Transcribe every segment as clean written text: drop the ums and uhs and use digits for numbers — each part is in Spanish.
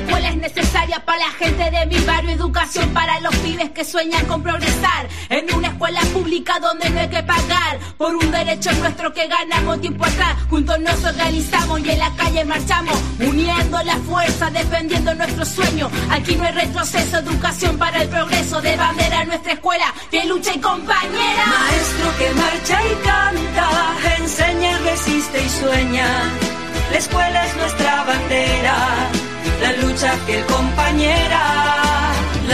escuela es necesaria para la gente de mi barrio, educación para los pibes que sueñan con progresar en una escuela pública donde no hay que pagar por un derecho nuestro que ganamos tiempo atrás. Juntos nos organizamos y en la calle marchamos, uniendo la fuerza, defendiendo nuestro sueño. Aquí no hay retroceso, educación para el progreso, de bandera nuestra escuela que lucha y compañera. Maestro que marcha y canta, enseña, resiste y sueña. La escuela es nuestra bandera, la lucha fiel compañera.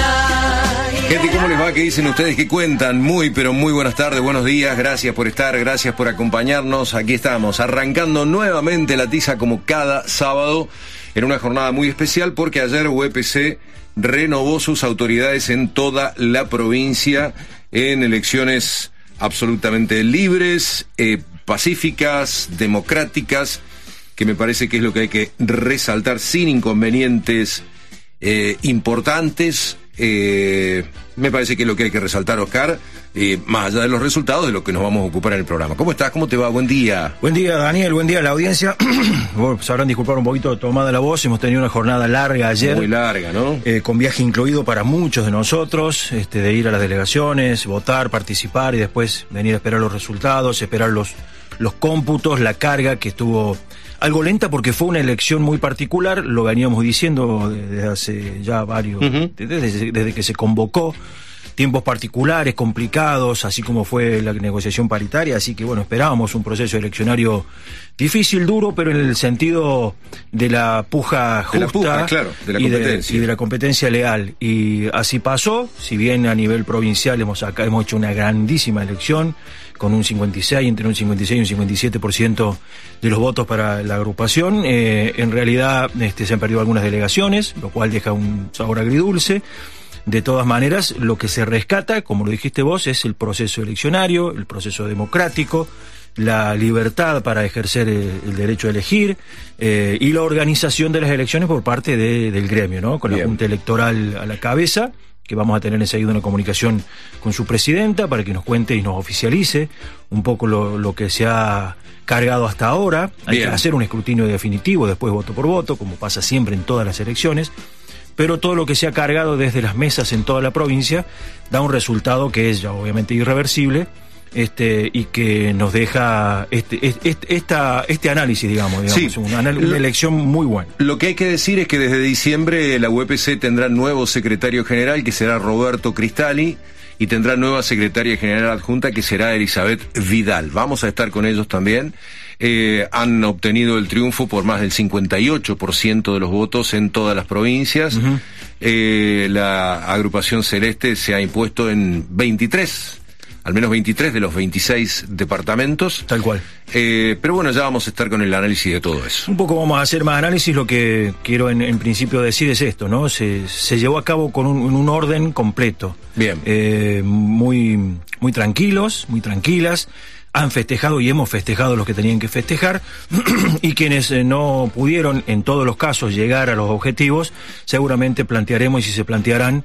Gente, ¿cómo les va? ¿Qué dicen ustedes? ¿Qué cuentan? Muy, pero muy buenas tardes, buenos días, gracias por estar, gracias por acompañarnos. Aquí estamos, arrancando nuevamente la tiza como cada sábado, en una jornada muy especial, porque ayer UPC renovó sus autoridades en toda la provincia, en elecciones absolutamente libres, pacíficas, democráticas, que me parece que es lo que hay que resaltar sin inconvenientes importantes. Me parece que es lo que hay que resaltar, Oscar, más allá de los resultados, de lo que nos vamos a ocupar en el programa. ¿Cómo estás? ¿Cómo te va? Buen día. Buen día, Daniel. Buen día a la audiencia. Bueno, sabrán disculpar un poquito tomada la voz. Hemos tenido una jornada larga ayer. Muy larga, ¿no? Con viaje incluido para muchos de nosotros, de ir a las delegaciones, votar, participar y después venir a esperar los resultados, esperar los cómputos, la carga que estuvo algo lenta porque fue una elección muy particular, lo veníamos diciendo desde hace ya varios, desde que se convocó, tiempos particulares, complicados, así como fue la negociación paritaria, así que bueno, esperábamos un proceso eleccionario difícil, duro, pero en el sentido de la puja justa, claro, de la competencia. Y de la competencia leal, y así pasó, si bien a nivel provincial hemos hecho una grandísima elección, con un 56, entre un 56 y un 57% de los votos para la agrupación. En realidad se han perdido algunas delegaciones, lo cual deja un sabor agridulce. De todas maneras, lo que se rescata, como lo dijiste vos, es el proceso eleccionario, el proceso democrático, la libertad para ejercer el derecho a elegir, y la organización de las elecciones por parte del gremio, ¿no? Con la Junta Electoral a la cabeza, que vamos a tener enseguida una comunicación con su presidenta para que nos cuente y nos oficialice un poco lo que se ha cargado hasta ahora. Hay que hacer un escrutinio definitivo, después voto por voto, como pasa siempre en todas las elecciones, pero todo lo que se ha cargado desde las mesas en toda la provincia da un resultado que es ya obviamente irreversible, y que nos deja este análisis, digamos sí, una elección muy buena. Lo que hay que decir es que desde diciembre la UPC tendrá nuevo secretario general, que será Roberto Cristali, y tendrá nueva secretaria general adjunta, que será Elizabeth Vidal. Vamos a estar con ellos también. Han obtenido el triunfo por más del 58% de los votos en todas las provincias. La agrupación celeste se ha impuesto en 23, al menos 23 de los 26 departamentos. Tal cual. Pero bueno, ya vamos a estar con el análisis de todo eso. Un poco vamos a hacer más análisis. Lo que quiero en principio decir es esto, ¿no? Se llevó a cabo con un orden completo. Bien. Muy tranquilos, muy tranquilas. Han festejado y hemos festejado los que tenían que festejar, y quienes no pudieron en todos los casos llegar a los objetivos, seguramente plantearemos, y si se plantearán,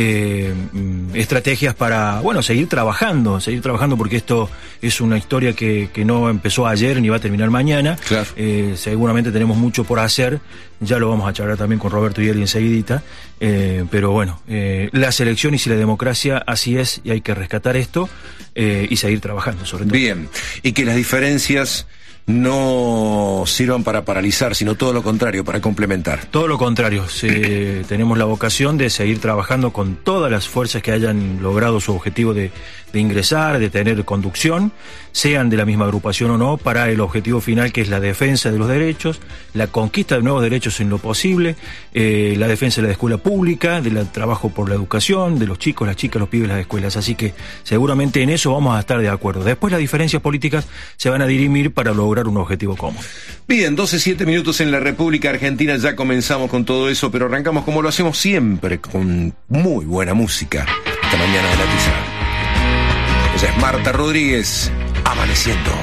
estrategias para, seguir trabajando, porque esto es una historia que no empezó ayer ni va a terminar mañana. Claro. Seguramente tenemos mucho por hacer, ya lo vamos a charlar también con Roberto y Eli enseguidita, pero bueno, las elecciones y la democracia así es, y hay que rescatar esto y seguir trabajando sobre todo. Bien, y que las diferencias no sirvan para paralizar, sino todo lo contrario, para complementar. Todo lo contrario, tenemos la vocación de seguir trabajando con todas las fuerzas que hayan logrado su objetivo de ingresar, de tener conducción, sean de la misma agrupación o no, para el objetivo final, que es la defensa de los derechos, la conquista de nuevos derechos en lo posible, la defensa de la escuela pública, del trabajo por la educación, de los chicos, las chicas, los pibes, las escuelas. Así que seguramente en eso vamos a estar de acuerdo. Después las diferencias políticas se van a dirimir para lograr un objetivo común. Bien, 12:07 minutos en la República Argentina. Ya comenzamos con todo eso, pero arrancamos como lo hacemos siempre, con muy buena música. Esta mañana de la tiza. Ella es Marta Rodríguez, Amaneciendo.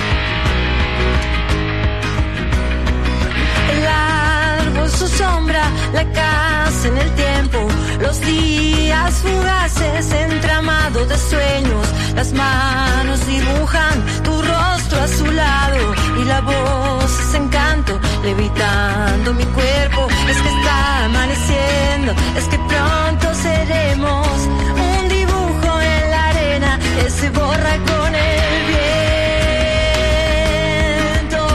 El árbol, su sombra, la casa en el tiempo, los días fugaces, entramado de sueños, las manos dibujan tu rostro azulado y la voz es encanto, levitando mi cuerpo, es que esta diciendo es que pronto seremos un dibujo en la arena que se borra con el viento.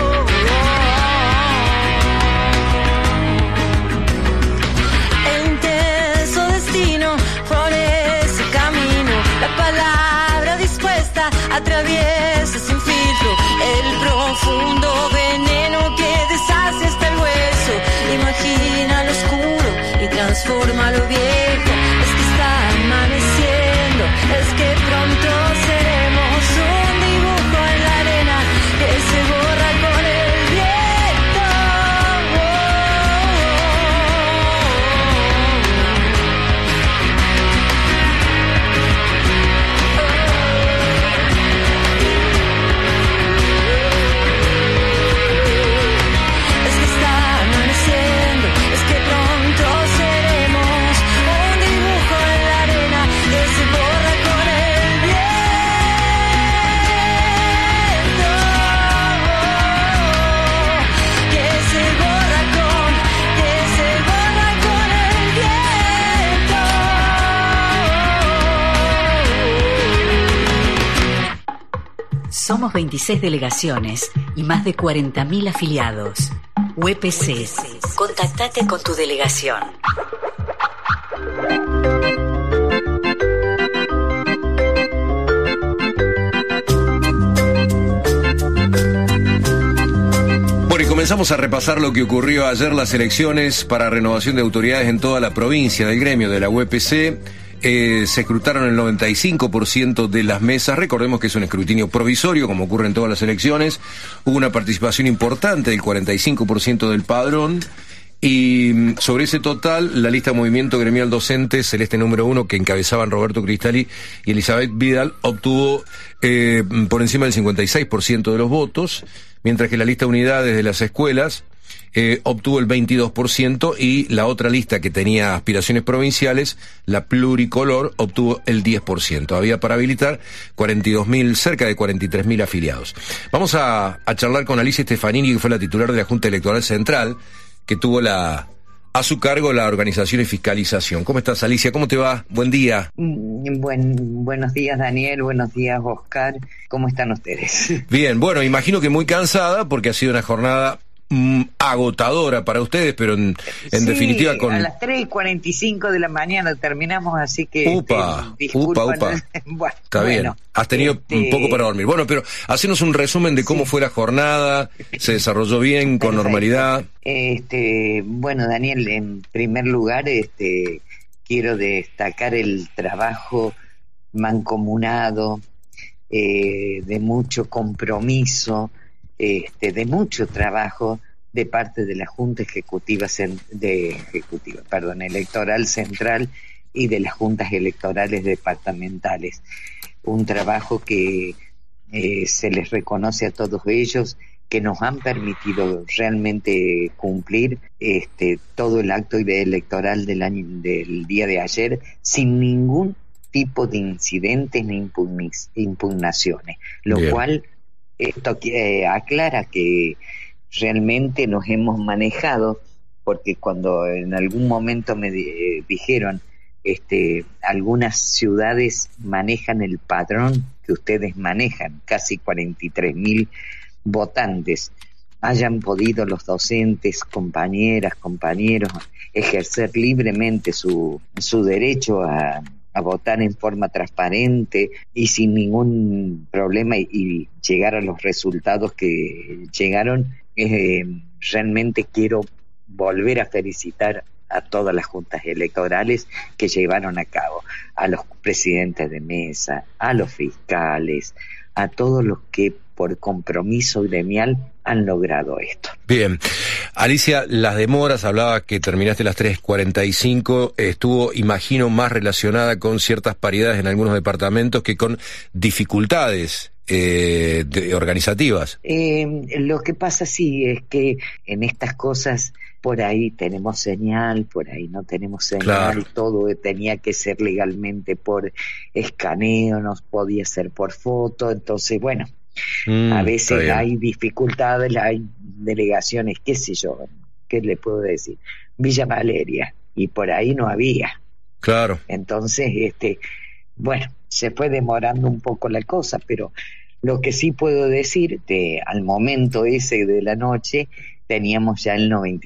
El intenso destino por ese camino, la palabra dispuesta atraviesa sin filtro el profundo veneno que deshace hasta el hueso. Imagina lo oscuro y transforma lo viejo. Es que está amaneciendo, es que pronto seremos un dibujo en la arena que se borra con el viento. Es que está amaneciendo, es que pronto seremos un dibujo en la arena que se borra con el viento. Que se borra con el viento. Somos 26 delegaciones y más de 40.000 afiliados. UPC. Contactate con tu delegación. Bueno, y comenzamos a repasar lo que ocurrió ayer, las elecciones para renovación de autoridades en toda la provincia del gremio de la UPC. Se escrutaron el 95% de las mesas. Recordemos que es un escrutinio provisorio, como ocurre en todas las elecciones. Hubo una participación importante del 45% del padrón. Y sobre ese total, la lista Movimiento Gremial Docente, Celeste número 1, que encabezaban Roberto Cristali y Elizabeth Vidal, obtuvo por encima del 56% de los votos, mientras que la lista Unidades de las Escuelas obtuvo el 22% y la otra lista que tenía aspiraciones provinciales, la Pluricolor, obtuvo el 10%. Había para habilitar 42.000, cerca de 43.000 afiliados. Vamos a charlar con Alicia Stefanini, que fue la titular de la Junta Electoral Central, que tuvo a su cargo la organización y fiscalización. ¿Cómo estás, Alicia? ¿Cómo te va? Buen día. Buenos días, Daniel. Buenos días, Oscar. ¿Cómo están ustedes? Bien, bueno, imagino que muy cansada porque ha sido una jornada agotadora para ustedes, pero en definitiva con... a las 3:45 de la mañana terminamos, así que... Upa. Bueno, está bien, has tenido un poco para dormir. Bueno, pero hacenos un resumen de cómo fue la jornada, se desarrolló bien, con normalidad. Bueno, Daniel, en primer lugar, quiero destacar el trabajo mancomunado, de mucho compromiso, de mucho trabajo de parte de la Junta Electoral Central y de las juntas electorales departamentales. Un trabajo que se les reconoce a todos ellos, que nos han permitido realmente cumplir todo el acto electoral del día de ayer sin ningún tipo de incidentes ni impugnaciones, lo Bien. cual esto aclara que realmente nos hemos manejado, porque cuando en algún momento me dijeron algunas ciudades manejan el padrón que ustedes manejan, casi 43.000 votantes, hayan podido los docentes, compañeras, compañeros, ejercer libremente su derecho a votar en forma transparente y sin ningún problema y llegar a los resultados que llegaron. Realmente quiero volver a felicitar a todas las juntas electorales que llevaron a cabo, a los presidentes de mesa, a los fiscales, a todos los que por compromiso gremial han logrado esto. Bien. Alicia, las demoras, hablaba que terminaste a las 3:45, estuvo, imagino, más relacionada con ciertas paridades en algunos departamentos que con dificultades organizativas. Lo que pasa sí es que en estas cosas por ahí tenemos señal, por ahí no tenemos señal, Claro. Todo tenía que ser legalmente por escaneo, no podía ser por foto, entonces bueno, a veces hay dificultades, hay delegaciones, qué sé yo, ¿qué le puedo decir? Villa Valeria, y por ahí no había. Claro. Entonces, bueno, se fue demorando un poco la cosa, pero lo que sí puedo decir, al momento ese de la noche, teníamos ya el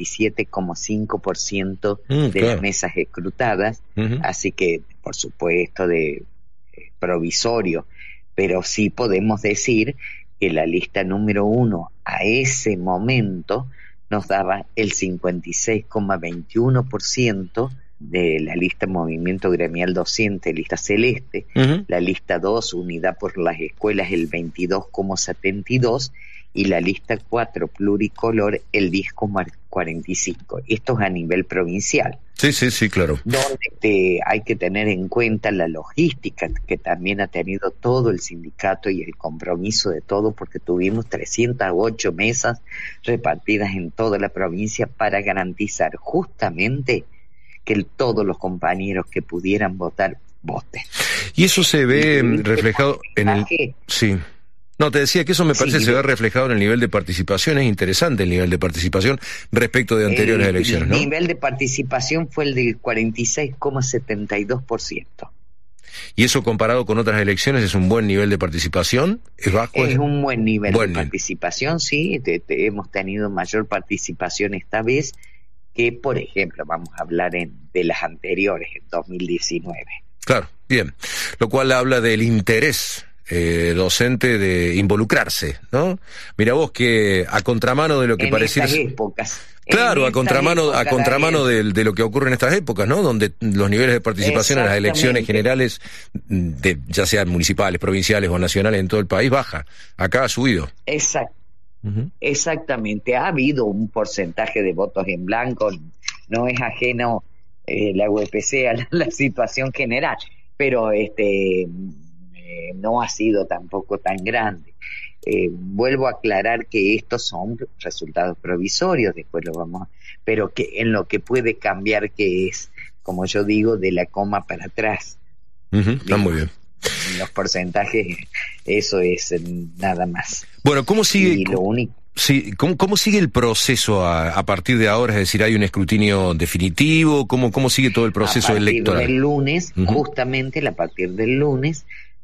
97,5% de las mesas escrutadas, así que, por supuesto, de provisorio, pero sí podemos decir que la lista número 1 a ese momento nos daba el 56,21% de la lista Movimiento Gremial Docente, lista celeste, la lista 2, Unidad por las Escuelas, el 22,72%, y la lista 4, pluricolor, el 10,45%. Esto es a nivel provincial. Sí, claro. Donde hay que tener en cuenta la logística que también ha tenido todo el sindicato y el compromiso de todo, porque tuvimos 308 mesas repartidas en toda la provincia para garantizar justamente que todos los compañeros que pudieran votar, voten. Y eso se ve reflejado en el... Sí. No, te decía que eso me parece se ve reflejado en el nivel de participación. Es interesante el nivel de participación respecto de anteriores elecciones, ¿no? El nivel de participación fue el del 46,72%. ¿Y eso comparado con otras elecciones es un buen nivel de participación? ¿Es bajo? Es un buen nivel de participación, sí. Hemos tenido mayor participación esta vez que, por ejemplo, vamos a hablar de las anteriores, en 2019. Claro, bien. Lo cual habla del interés docente de involucrarse, ¿no? Mira vos que a contramano de lo que pareciera... En estas épocas. Claro, a contramano de lo que ocurre en estas épocas, ¿no? Donde los niveles de participación en las elecciones generales, ya sean municipales, provinciales o nacionales en todo el país, baja. Acá ha subido. Exactamente. Ha habido un porcentaje de votos en blanco, no es ajeno la UPC a la situación general, pero no ha sido tampoco tan grande. Vuelvo a aclarar que estos son resultados provisorios, después lo vamos, pero que en lo que puede cambiar, que es, como yo digo, de la coma para atrás. Está muy bien. Los porcentajes, eso es nada más. Bueno, ¿cómo sigue? Y lo único... Sí, ¿cómo sigue el proceso a partir de ahora? Es decir, ¿hay un escrutinio definitivo? ¿Cómo sigue todo el proceso electoral? Del lunes, justamente a partir del lunes,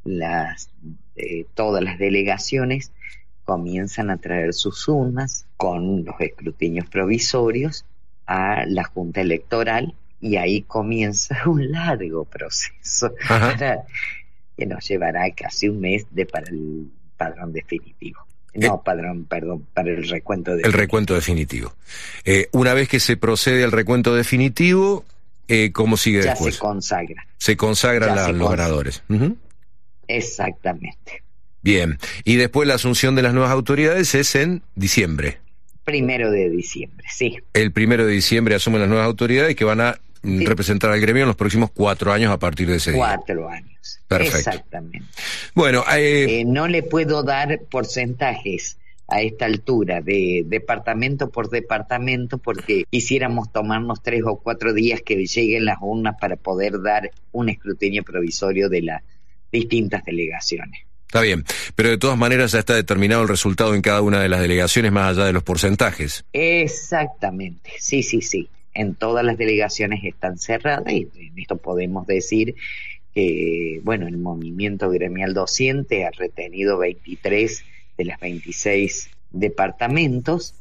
todas las delegaciones comienzan a traer sus urnas con los escrutinios provisorios a la Junta Electoral, y ahí comienza un largo proceso que nos llevará casi un mes para el padrón definitivo. Para el recuento definitivo. El recuento definitivo. Una vez que se procede al recuento definitivo, ¿cómo sigue después? Ya se consagra. Se consagran los ganadores. Exactamente. Bien. Y después la asunción de las nuevas autoridades es en diciembre. 1 de diciembre, sí. El 1 de diciembre asumen las nuevas autoridades que van a representar al gremio en los próximos 4 años a partir de ese día. 4 años. Perfecto. Exactamente. Bueno, no le puedo dar porcentajes a esta altura de departamento por departamento, porque quisiéramos tomarnos 3 o 4 días que lleguen las urnas para poder dar un escrutinio provisorio de las distintas delegaciones. Está bien, pero de todas maneras ya está determinado el resultado en cada una de las delegaciones, más allá de los porcentajes. Exactamente, sí. En todas las delegaciones están cerradas, y en esto podemos decir que, bueno, el movimiento gremial docente ha retenido 23 de las 26 departamentos.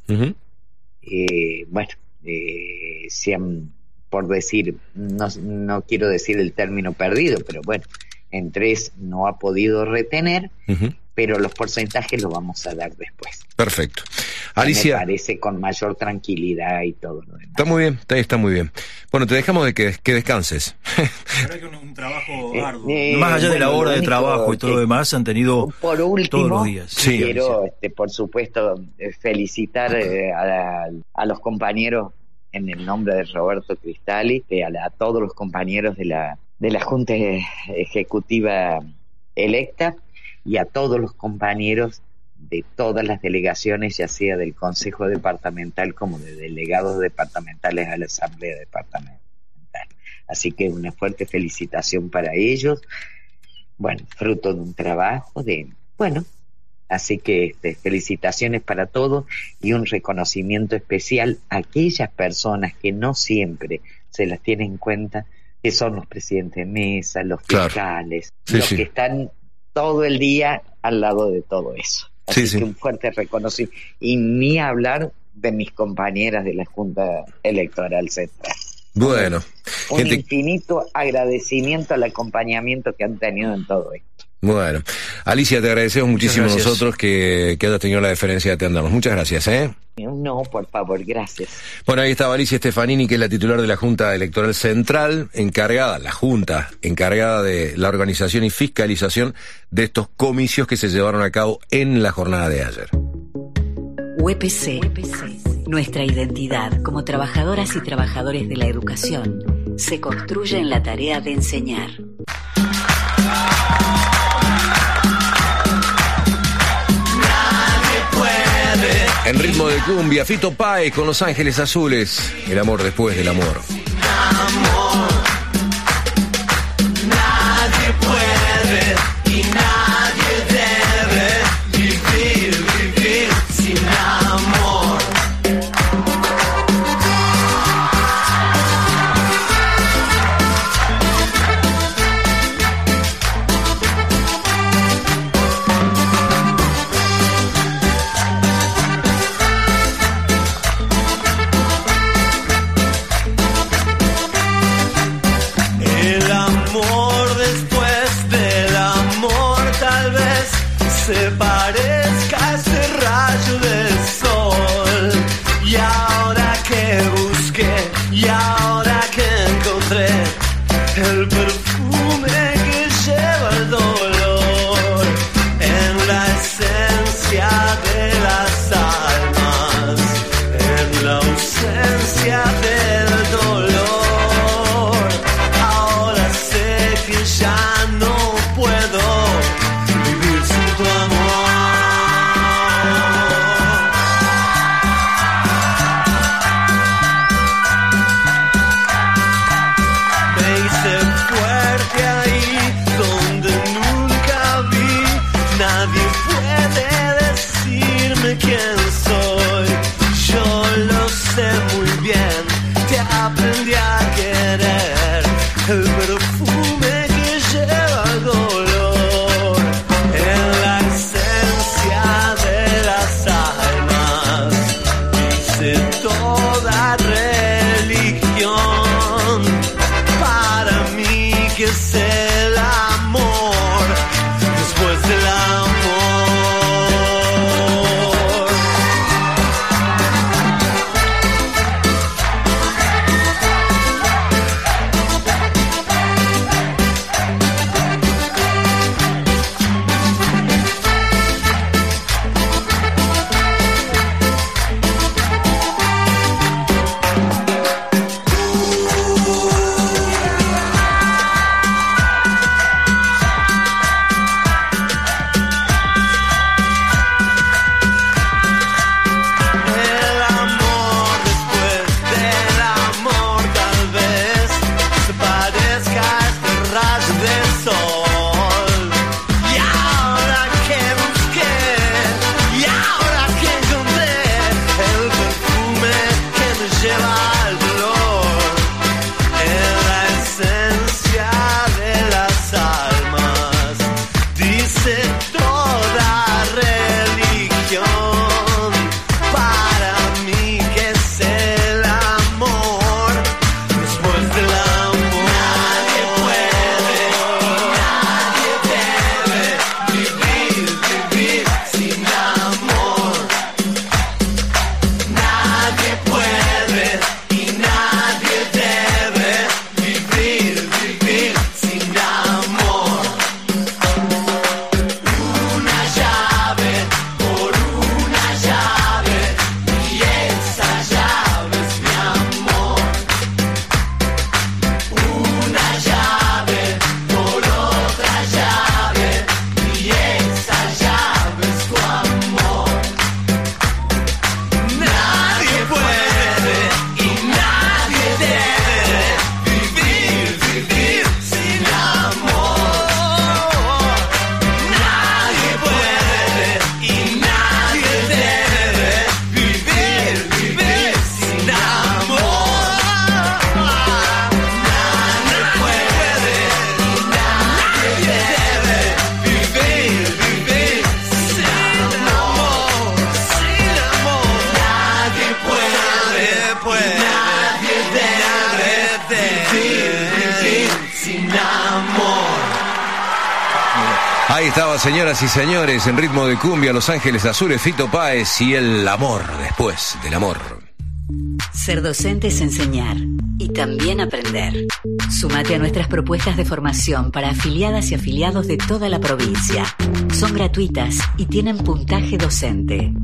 Se han, por decir, no quiero decir el término perdido, pero bueno, en 3 no ha podido retener, pero los porcentajes los vamos a dar después. Perfecto. Alicia, me parece con mayor tranquilidad y todo lo demás. Está muy bien. Bueno, te dejamos de que descanses. La verdad que un trabajo arduo. Más allá de la hora de trabajo y todo lo demás, han tenido por último, todos los días. Quiero, por supuesto, felicitar a los compañeros en el nombre de Roberto Cristali, a todos los compañeros de la Junta Ejecutiva electa, y a todos los compañeros de todas las delegaciones, ya sea del Consejo Departamental como de delegados departamentales a la Asamblea Departamental. Así que una fuerte felicitación para ellos. Bueno, fruto de un trabajo Así que felicitaciones para todos y un reconocimiento especial a aquellas personas que no siempre se las tiene en cuenta, que son los presidentes de mesa, los fiscales, los que están todo el día al lado de todo eso. Así que un fuerte reconocimiento. Y ni hablar de mis compañeras de la Junta Electoral Central. Bueno. Un infinito agradecimiento al acompañamiento que han tenido en todo esto. Bueno, Alicia, te agradecemos muchísimo nosotros que hayas tenido la deferencia de atendernos. Muchas gracias, ¿eh? No, por favor, gracias. Bueno, ahí estaba Alicia Stefanini, que es la titular de la Junta Electoral Central, encargada de la organización y fiscalización de estos comicios que se llevaron a cabo en la jornada de ayer. UPC, nuestra identidad como trabajadoras y trabajadores de la educación, se construye en la tarea de enseñar. En ritmo de cumbia, Fito Páez con Los Ángeles Azules, el amor después del amor. Amor, nadie puede y nadie debe vivir sin amor. El amor después del amor. estaba, señoras y señores, en ritmo de cumbia, Los Ángeles Azules, Fito Páez y el amor después del amor. Ser docente es enseñar y también aprender. Súmate a nuestras propuestas de formación para afiliadas y afiliados de toda la provincia. Son gratuitas y tienen puntaje docente.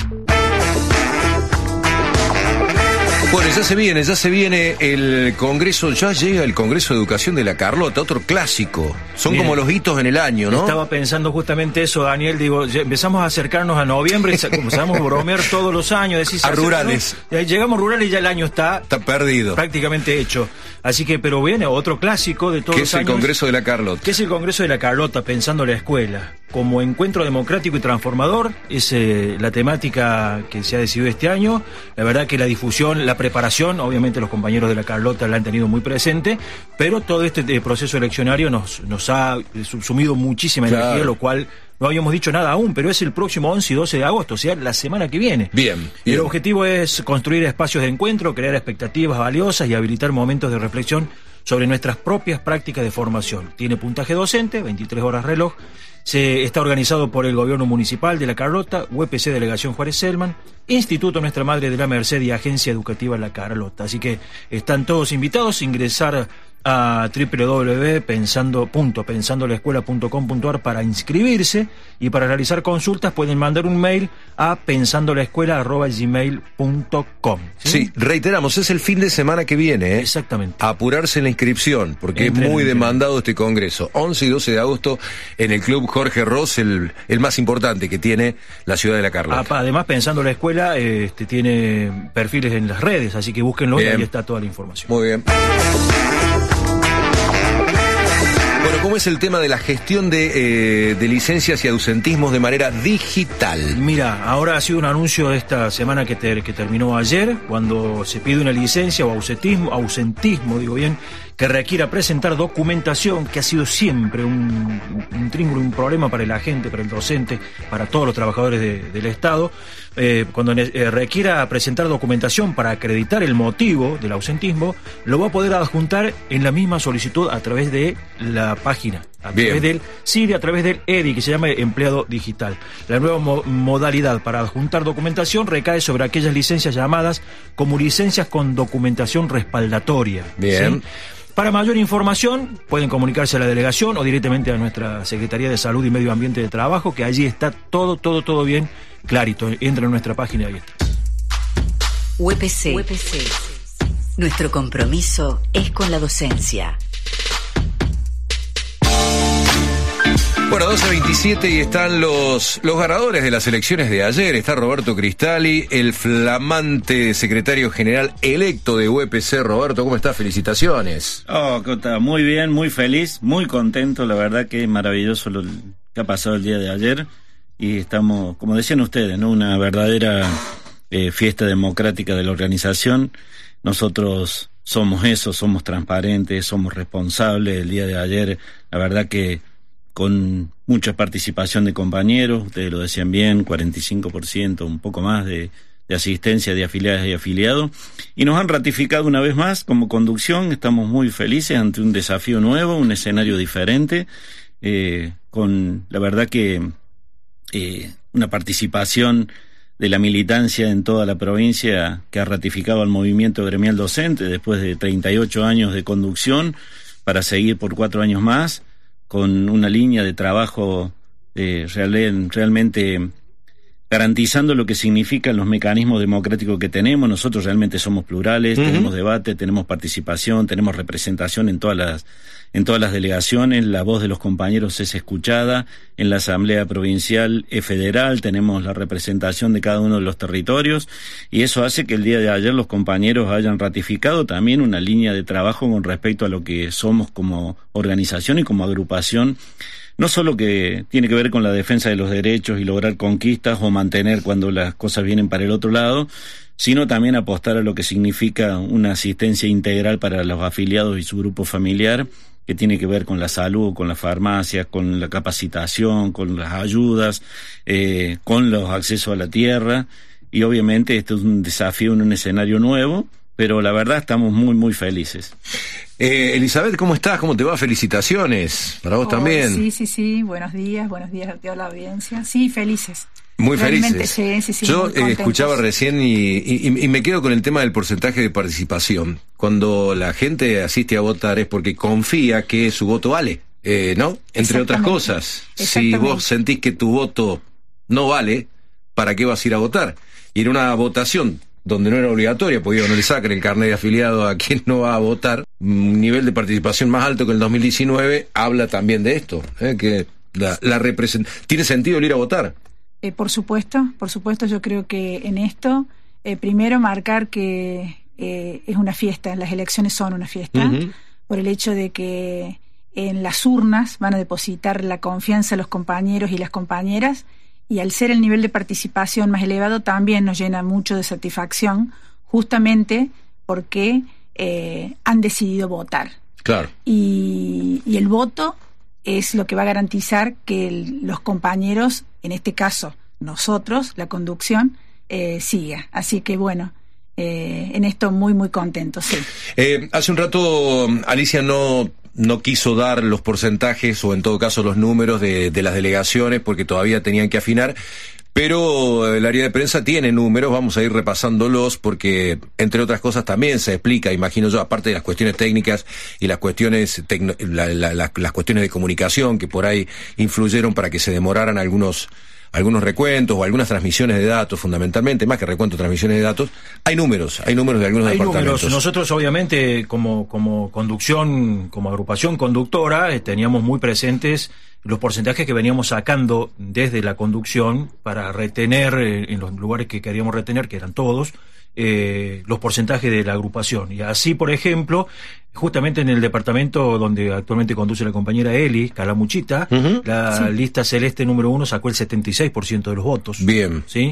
Bueno, ya se viene el Congreso, ya llega el Congreso de Educación de la Carlota, otro clásico. Son como los hitos en el año, ¿no? Estaba pensando justamente eso, Daniel, digo, empezamos a acercarnos a noviembre, comenzamos a bromear todos los años. Decís, a rurales. Llegamos a rurales y ya el año está perdido. Prácticamente hecho. Así que, pero viene otro clásico de todos los años. ¿Qué es el Congreso de la Carlota? ¿Qué es el Congreso de la Carlota? Pensando la escuela. Como encuentro democrático y transformador, es la temática que se ha decidido este año. La verdad que la difusión, la preparación, obviamente los compañeros de la Carlota la han tenido muy presente, pero todo este proceso eleccionario nos ha subsumido muchísima energía, lo cual no habíamos dicho nada aún, pero es el próximo 11 y 12 de agosto, o sea, la semana que viene. Bien. Y el objetivo es construir espacios de encuentro, crear expectativas valiosas y habilitar momentos de reflexión sobre nuestras propias prácticas de formación. Tiene puntaje docente, 23 horas reloj. Está organizado por el Gobierno Municipal de La Carlota, UPC Delegación Juárez Selman, Instituto Nuestra Madre de la Merced y Agencia Educativa La Carlota. Así que están todos invitados a ingresar a www.pensandolaescuela.com.ar para inscribirse, y para realizar consultas pueden mandar un mail a pensandolaescuela@gmail.com. Sí, reiteramos, es el fin de semana que viene, ¿eh? Exactamente. A apurarse en la inscripción, porque es muy demandado este congreso. 11 y 12 de agosto en el Club Jorge Ross, el más importante que tiene la ciudad de La Carlota. Además, Pensando la Escuela tiene perfiles en las redes, así que búsquenlo, y ahí está toda la información. Muy bien. Bueno, ¿cómo es el tema de la gestión de licencias y ausentismos de manera digital? Mira, ahora ha sido un anuncio de esta semana que terminó ayer, cuando se pide una licencia o ausentismo, digo bien, que requiera presentar documentación, que ha sido siempre un tríngulo, un problema para el agente, para el docente, para todos los trabajadores del Estado. Cuando requiera presentar documentación para acreditar el motivo del ausentismo, lo va a poder adjuntar en la misma solicitud a través de la página, a través del CIDE, a través del EDI, que se llama Empleado Digital. La nueva modalidad para adjuntar documentación recae sobre aquellas licencias llamadas como licencias con documentación respaldatoria. Bien. ¿Sí? Para mayor información pueden comunicarse a la delegación o directamente a nuestra Secretaría de Salud y Medio Ambiente de Trabajo, que allí está todo bien clarito. Entra en nuestra página y ahí está. UPC. Nuestro compromiso es con la docencia. Bueno, 12:27 y están los ganadores de las elecciones de ayer. Está Roberto Cristali, el flamante secretario general electo de UPC. Roberto, ¿cómo estás? Felicitaciones. Cota, muy bien, muy feliz, muy contento. La verdad que es maravilloso lo que ha pasado el día de ayer. Y estamos, como decían ustedes, ¿no? Una verdadera fiesta democrática de la organización. Nosotros somos eso, somos transparentes, somos responsables. El día de ayer, la verdad que con mucha participación de compañeros, ustedes lo decían bien, 45%, un poco más de asistencia de afiliadas y afiliados, y nos han ratificado una vez más como conducción. Estamos muy felices ante un desafío nuevo, un escenario diferente, con la verdad que una participación de la militancia en toda la provincia que ha ratificado al movimiento gremial docente después de 38 años de conducción, para seguir por 4 años más, con una línea de trabajo realmente garantizando lo que significan los mecanismos democráticos que tenemos. Nosotros realmente somos plurales, tenemos debate, tenemos participación, tenemos representación en todas las delegaciones. La voz de los compañeros es escuchada. En la Asamblea Provincial Federal tenemos la representación de cada uno de los territorios, y eso hace que el día de ayer los compañeros hayan ratificado también una línea de trabajo con respecto a lo que somos como organización y como agrupación. No solo que tiene que ver con la defensa de los derechos y lograr conquistas o mantener cuando las cosas vienen para el otro lado, sino también apostar a lo que significa una asistencia integral para los afiliados y su grupo familiar, que tiene que ver con la salud, con las farmacias, con la capacitación, con las ayudas, con los accesos a la tierra. Y obviamente esto es un desafío en un escenario nuevo, pero la verdad estamos muy, muy felices. Elizabeth, ¿cómo estás? ¿Cómo te va? Felicitaciones. Para vos también. Sí. Buenos días a toda la audiencia. Sí, felices. Muy Realmente, felices. Sí, Yo muy contentos. escuchaba recién y me quedo con el tema del porcentaje de participación. Cuando la gente asiste a votar es porque confía que su voto vale, ¿no? Entre otras cosas. Si vos sentís que tu voto no vale, ¿para qué vas a ir a votar? Y en una votación donde no era obligatoria, porque no le sacan el carnet de afiliado a quien no va a votar, un nivel de participación más alto que el 2019, habla también de esto, que tiene sentido el ir a votar. Por supuesto, yo creo que en esto, primero marcar que es una fiesta, las elecciones son una fiesta, por el hecho de que en las urnas van a depositar la confianza los compañeros y las compañeras, y al ser el nivel de participación más elevado también nos llena mucho de satisfacción, justamente porque han decidido votar. Claro. Y el voto es lo que va a garantizar que los compañeros, en este caso nosotros, la conducción, siga. Así que bueno, en esto muy muy contentos, sí. Hace un rato Alicia no quiso dar los porcentajes o en todo caso los números de las delegaciones porque todavía tenían que afinar, pero el área de prensa tiene números, vamos a ir repasándolos porque entre otras cosas también se explica, imagino yo, aparte de las cuestiones técnicas y las cuestiones las cuestiones de comunicación que por ahí influyeron para que se demoraran algunos recuentos o algunas transmisiones de datos, fundamentalmente, más que recuentos, transmisiones de datos, hay números de algunos departamentos. Nosotros obviamente como conducción, como agrupación conductora, teníamos muy presentes los porcentajes que veníamos sacando desde la conducción para retener en los lugares que queríamos retener, que eran todos, los porcentajes de la agrupación. Y así, por ejemplo, justamente en el departamento donde actualmente conduce la compañera Eli Calamuchita, lista celeste número 1 sacó el 76% de los votos. Bien, ¿sí?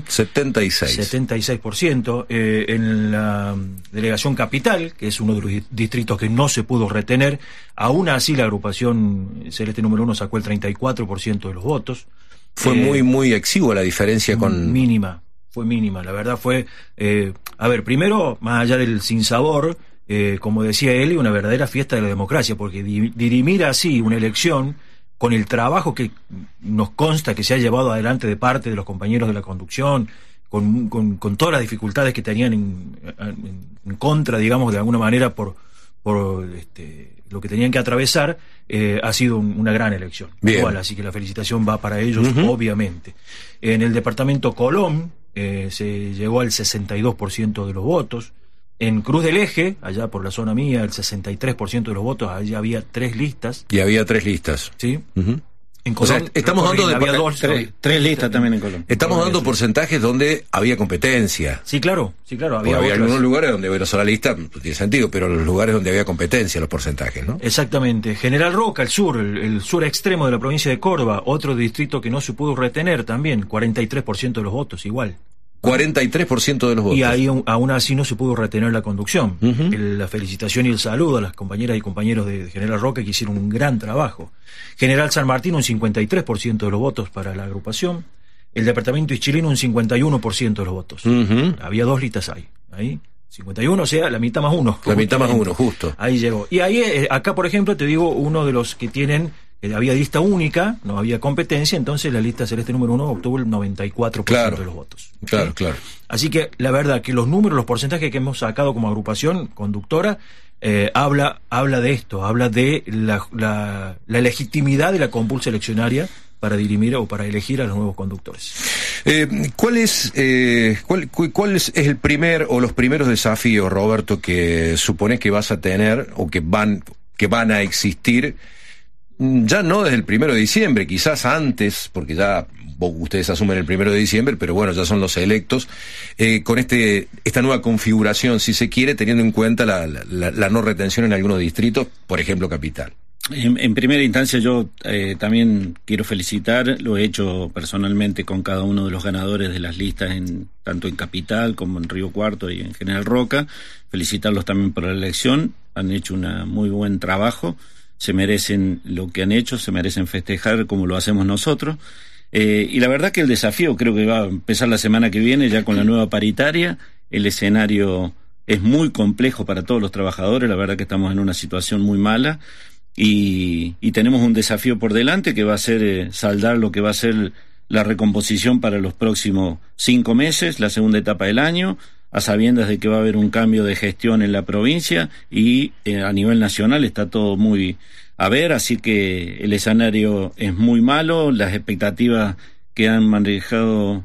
76%. En la delegación capital, que es uno de los distritos que no se pudo retener, aún así la agrupación celeste número 1 sacó el 34% de los votos. Fue muy exigua la diferencia con... Fue mínima, la verdad fue... primero, más allá del sinsabor, como decía Eli, una verdadera fiesta de la democracia, porque dirimir así una elección con el trabajo que nos consta que se ha llevado adelante de parte de los compañeros de la conducción, con todas las dificultades que tenían en contra, digamos, de alguna manera por lo que tenían que atravesar, ha sido una gran elección. Igual, así que la felicitación va para ellos, obviamente. En el departamento Colón se llegó al 62% de los votos. En Cruz del Eje, allá por la zona mía, el 63% de los votos, allí había 3 listas. Y había 3 listas. Sí. En Colón, o sea, estamos dando tres listas también en Colón. Estamos dando porcentajes donde había competencia. Sí, claro. Había algunos lugares donde ver sola lista no tiene sentido, pero los lugares donde había competencia, los porcentajes, ¿no? Exactamente. General Roca, el sur extremo de la provincia de Córdoba, otro distrito que no se pudo retener también, 43% de los votos, igual. 43% de los votos. Y ahí aún así no se pudo retener la conducción. La felicitación y el saludo a las compañeras y compañeros de General Roca que hicieron un gran trabajo. General San Martín, un 53% de los votos para la agrupación. El departamento Ischilino, un 51% de los votos. Había 2 listas ahí. 51, o sea, la mitad más 1. La mitad más 1, justo. Ahí llegó. Y ahí, acá, por ejemplo, te digo, uno de los que tienen... había lista única, no había competencia, entonces la lista celeste número 1 obtuvo el 94% de los votos. Claro. Así que la verdad que los números, los porcentajes que hemos sacado como agrupación conductora, habla de esto, habla de la legitimidad de la compulsa eleccionaria para dirimir o para elegir a los nuevos conductores. ¿Cuál es el primer o los primeros desafíos, Roberto, que supones que vas a tener o que van a existir? Ya no desde el 1 de diciembre, quizás antes, porque ya ustedes asumen el 1 de diciembre, pero bueno, ya son los electos, con esta nueva configuración, si se quiere, teniendo en cuenta la no retención en algunos distritos, por ejemplo, capital. En primera instancia yo también quiero felicitar, lo he hecho personalmente con cada uno de los ganadores de las listas, tanto en Capital como en Río Cuarto y en General Roca, felicitarlos también por la elección, han hecho un muy buen trabajo. Se merecen lo que han hecho, se merecen festejar como lo hacemos nosotros. Y la verdad que el desafío creo que va a empezar la semana que viene ya con la nueva paritaria, el escenario es muy complejo para todos los trabajadores, la verdad que estamos en una situación muy mala y tenemos un desafío por delante que va a ser saldar lo que va a ser la recomposición para los próximos 5 meses, la segunda etapa del año, a sabiendas de que va a haber un cambio de gestión en la provincia y a nivel nacional está todo muy a ver, así que el escenario es muy malo, las expectativas que han manejado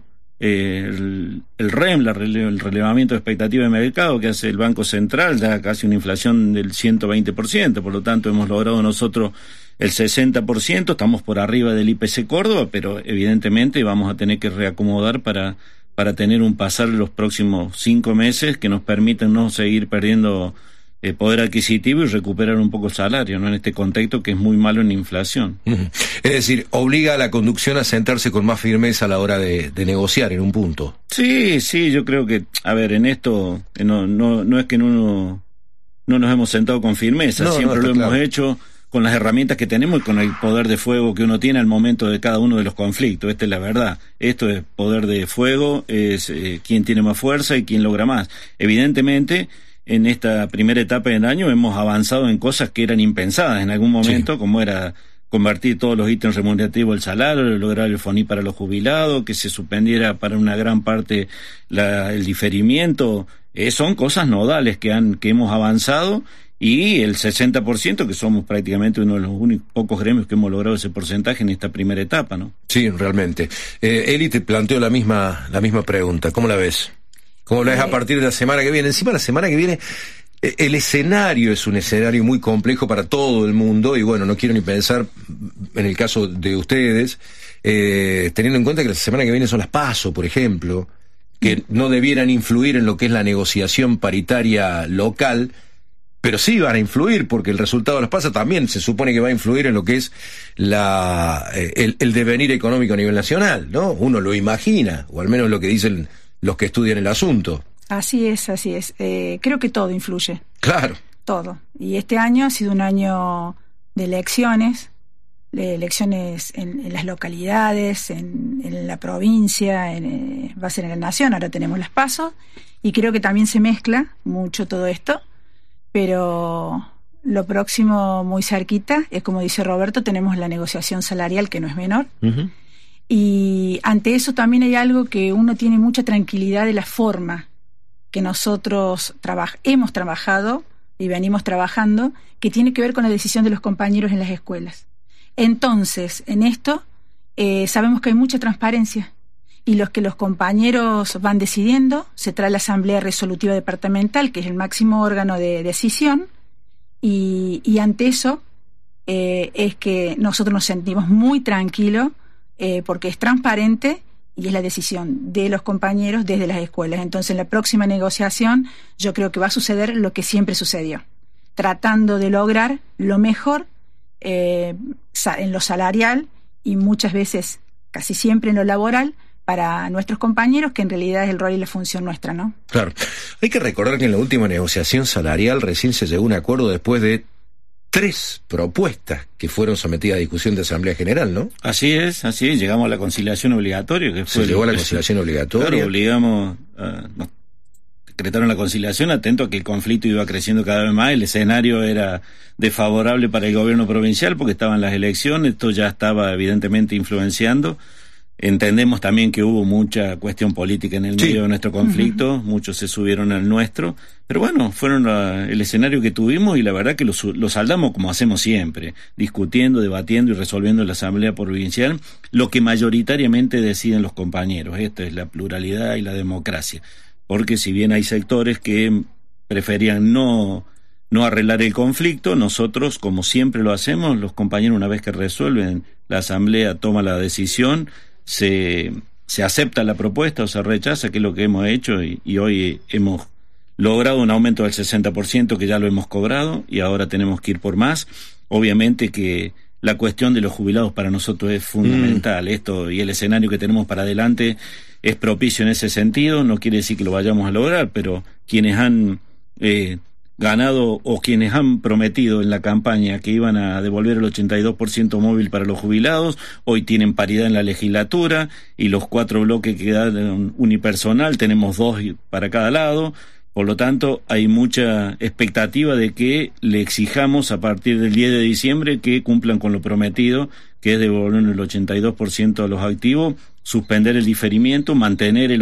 el REM, el relevamiento de expectativas de mercado que hace el Banco Central, da casi una inflación del 120%, por lo tanto hemos logrado nosotros el 60%, estamos por arriba del IPC Córdoba, pero evidentemente vamos a tener que reacomodar para tener un pasar los próximos 5 meses que nos permitan no seguir perdiendo poder adquisitivo y recuperar un poco el salario, ¿no? En este contexto que es muy malo en la inflación. Es decir, obliga a la conducción a sentarse con más firmeza a la hora de negociar en un punto. Sí, yo creo que, a ver, en esto no es que no nos hemos sentado con firmeza, siempre lo hemos hecho con las herramientas que tenemos y con el poder de fuego que uno tiene al momento de cada uno de los conflictos. Esta es la verdad. Esto es poder de fuego, es quién tiene más fuerza y quién logra más. Evidentemente, en esta primera etapa del año hemos avanzado en cosas que eran impensadas en algún momento, como era convertir todos los ítems remunerativos del salario, lograr el FONI para los jubilados, que se suspendiera para una gran parte el diferimiento. Son cosas nodales que hemos avanzado, y el 60%, que somos prácticamente uno de los pocos gremios que hemos logrado ese porcentaje en esta primera etapa, ¿no? Sí, realmente. Eli, te planteo la misma pregunta. ¿Cómo la ves? ¿Cómo la ves a partir de la semana que viene? Encima, la semana que viene, el escenario es un escenario muy complejo para todo el mundo, y bueno, no quiero ni pensar en el caso de ustedes, teniendo en cuenta que la semana que viene son las PASO, por ejemplo, que no debieran influir en lo que es la negociación paritaria local, pero sí van a influir, porque el resultado de las PASO también se supone que va a influir en lo que es el devenir económico a nivel nacional, ¿no? Uno lo imagina, o al menos lo que dicen los que estudian el asunto. Así es. Creo que todo influye. Claro. Todo. Y este año ha sido un año de elecciones en las localidades, en la provincia, va a ser en la nación, ahora tenemos las PASO, y creo que también se mezcla mucho todo esto. Pero lo próximo muy cerquita es, como dice Roberto, tenemos la negociación salarial, que no es menor. Uh-huh. Y ante eso también hay algo que uno tiene mucha tranquilidad de la forma que nosotros hemos trabajado y venimos trabajando, que tiene que ver con la decisión de los compañeros en las escuelas. Entonces, en esto sabemos que hay mucha transparencia, y los compañeros van decidiendo, se trae la Asamblea Resolutiva Departamental, que es el máximo órgano de decisión, y ante eso es que nosotros nos sentimos muy tranquilos, porque es transparente y es la decisión de los compañeros desde las escuelas. Entonces, en la próxima negociación yo creo que va a suceder lo que siempre sucedió, tratando de lograr lo mejor en lo salarial y muchas veces, casi siempre en lo laboral, para nuestros compañeros, que en realidad es el rol y la función nuestra, ¿no? Claro. Hay que recordar que en la última negociación salarial recién se llegó a un acuerdo después de 3 propuestas que fueron sometidas a discusión de Asamblea General, ¿no? Así es, llegamos a la conciliación obligatoria. Que fue llegó a la conciliación obligatoria. Claro, obligamos, nos decretaron la conciliación, atento a que el conflicto iba creciendo cada vez más, el escenario era desfavorable para el gobierno provincial porque estaban las elecciones, esto ya estaba evidentemente influenciando. Entendemos también que hubo mucha cuestión política en el medio de nuestro conflicto, muchos se subieron al nuestro, pero bueno, fueron el escenario que tuvimos, y la verdad que lo saldamos como hacemos siempre, discutiendo, debatiendo y resolviendo en la Asamblea Provincial lo que mayoritariamente deciden los compañeros. Esta es la pluralidad y la democracia, porque si bien hay sectores que preferían no arreglar el conflicto, nosotros, como siempre lo hacemos, los compañeros, una vez que resuelven, la Asamblea toma la decisión, se acepta la propuesta o se rechaza, que es lo que hemos hecho, y hoy hemos logrado un aumento del 60%, que ya lo hemos cobrado, y ahora tenemos que ir por más. Obviamente que la cuestión de los jubilados para nosotros es fundamental. Esto y el escenario que tenemos para adelante es propicio en ese sentido. No quiere decir que lo vayamos a lograr, pero quienes han ganado o quienes han prometido en la campaña que iban a devolver el 82% móvil para los jubilados, hoy tienen paridad en la legislatura, y los 4 bloques que quedan unipersonal, tenemos 2 para cada lado, Por lo tanto, hay mucha expectativa de que le exijamos a partir del 10 de diciembre que cumplan con lo prometido, que es devolver el 82% a los activos, suspender el diferimiento, mantener el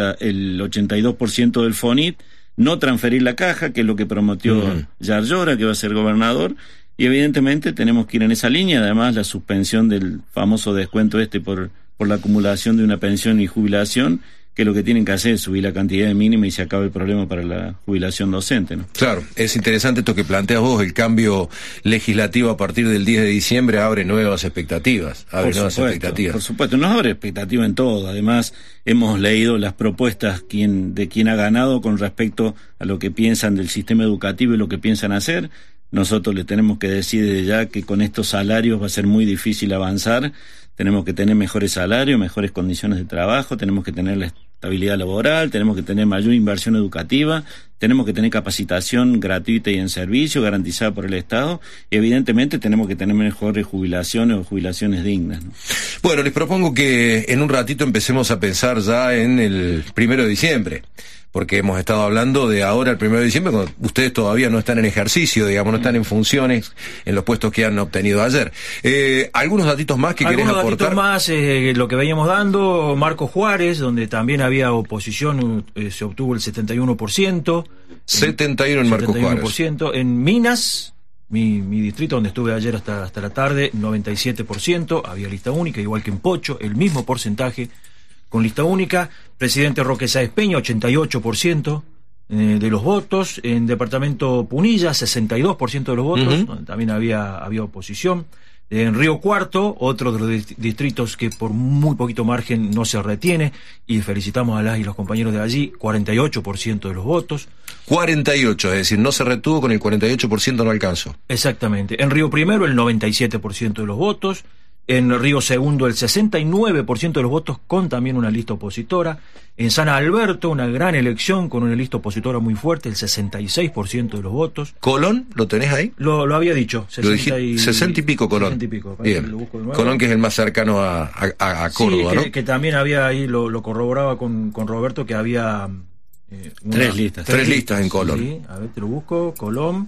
82% del FONIT, no transferir la caja, que es lo que prometió Yarlora, que va a ser gobernador, y evidentemente tenemos que ir en esa línea. Además, la suspensión del famoso descuento por la acumulación de una pensión y jubilación, que lo que tienen que hacer es subir la cantidad mínima y se acaba el problema para la jubilación docente, ¿no? Claro, es interesante esto que planteas vos, el cambio legislativo a partir del 10 de diciembre abre nuevas expectativas. Por supuesto, nos abre expectativa en todo. Además, hemos leído las propuestas de quien ha ganado con respecto a lo que piensan del sistema educativo y lo que piensan hacer. Nosotros le tenemos que decir desde ya que con estos salarios va a ser muy difícil avanzar. Tenemos que tener mejores salarios, mejores condiciones de trabajo, tenemos que tener la estabilidad laboral, tenemos que tener mayor inversión educativa, tenemos que tener capacitación gratuita y en servicio, garantizada por el Estado, y evidentemente tenemos que tener mejores jubilaciones o jubilaciones dignas, ¿no? Bueno, les propongo que en un ratito empecemos a pensar ya en el 1 de diciembre. Porque hemos estado hablando de ahora el 1 de diciembre, cuando ustedes todavía no están en ejercicio, digamos, no están en funciones en los puestos que han obtenido ayer. ¿Algunos datitos más que querés aportar? Algunos datitos más, lo que veníamos dando, Marcos Juárez, donde también había oposición, se obtuvo el 71%. 71 en Marcos Juárez. En Minas, mi distrito donde estuve ayer hasta la tarde, 97%, había lista única, igual que en Pocho, el mismo porcentaje con lista única. Presidente Roque Sáez Peña, 88% de los votos. En departamento Punilla, 62% de los votos, donde también había oposición. En Río Cuarto, otro de los distritos que por muy poquito margen no se retiene, y felicitamos a las y los compañeros de allí, 48% de los votos. 48, es decir, no se retuvo, con el 48% no alcanzó. Exactamente. En Río Primero, el 97% de los votos. En Río Segundo, el 69% de los votos, con también una lista opositora. En San Alberto, una gran elección con una lista opositora muy fuerte, el 66% de los votos. ¿Colón? ¿Lo tenés ahí? Lo había dicho. 60 y pico Colón. 60 y pico. Bien. Colón, que es el más cercano a Córdoba, sí, ¿no? Que también había ahí, lo corroboraba con Roberto, que había... Tres listas en Colón. Sí, a ver, te lo busco. Colón,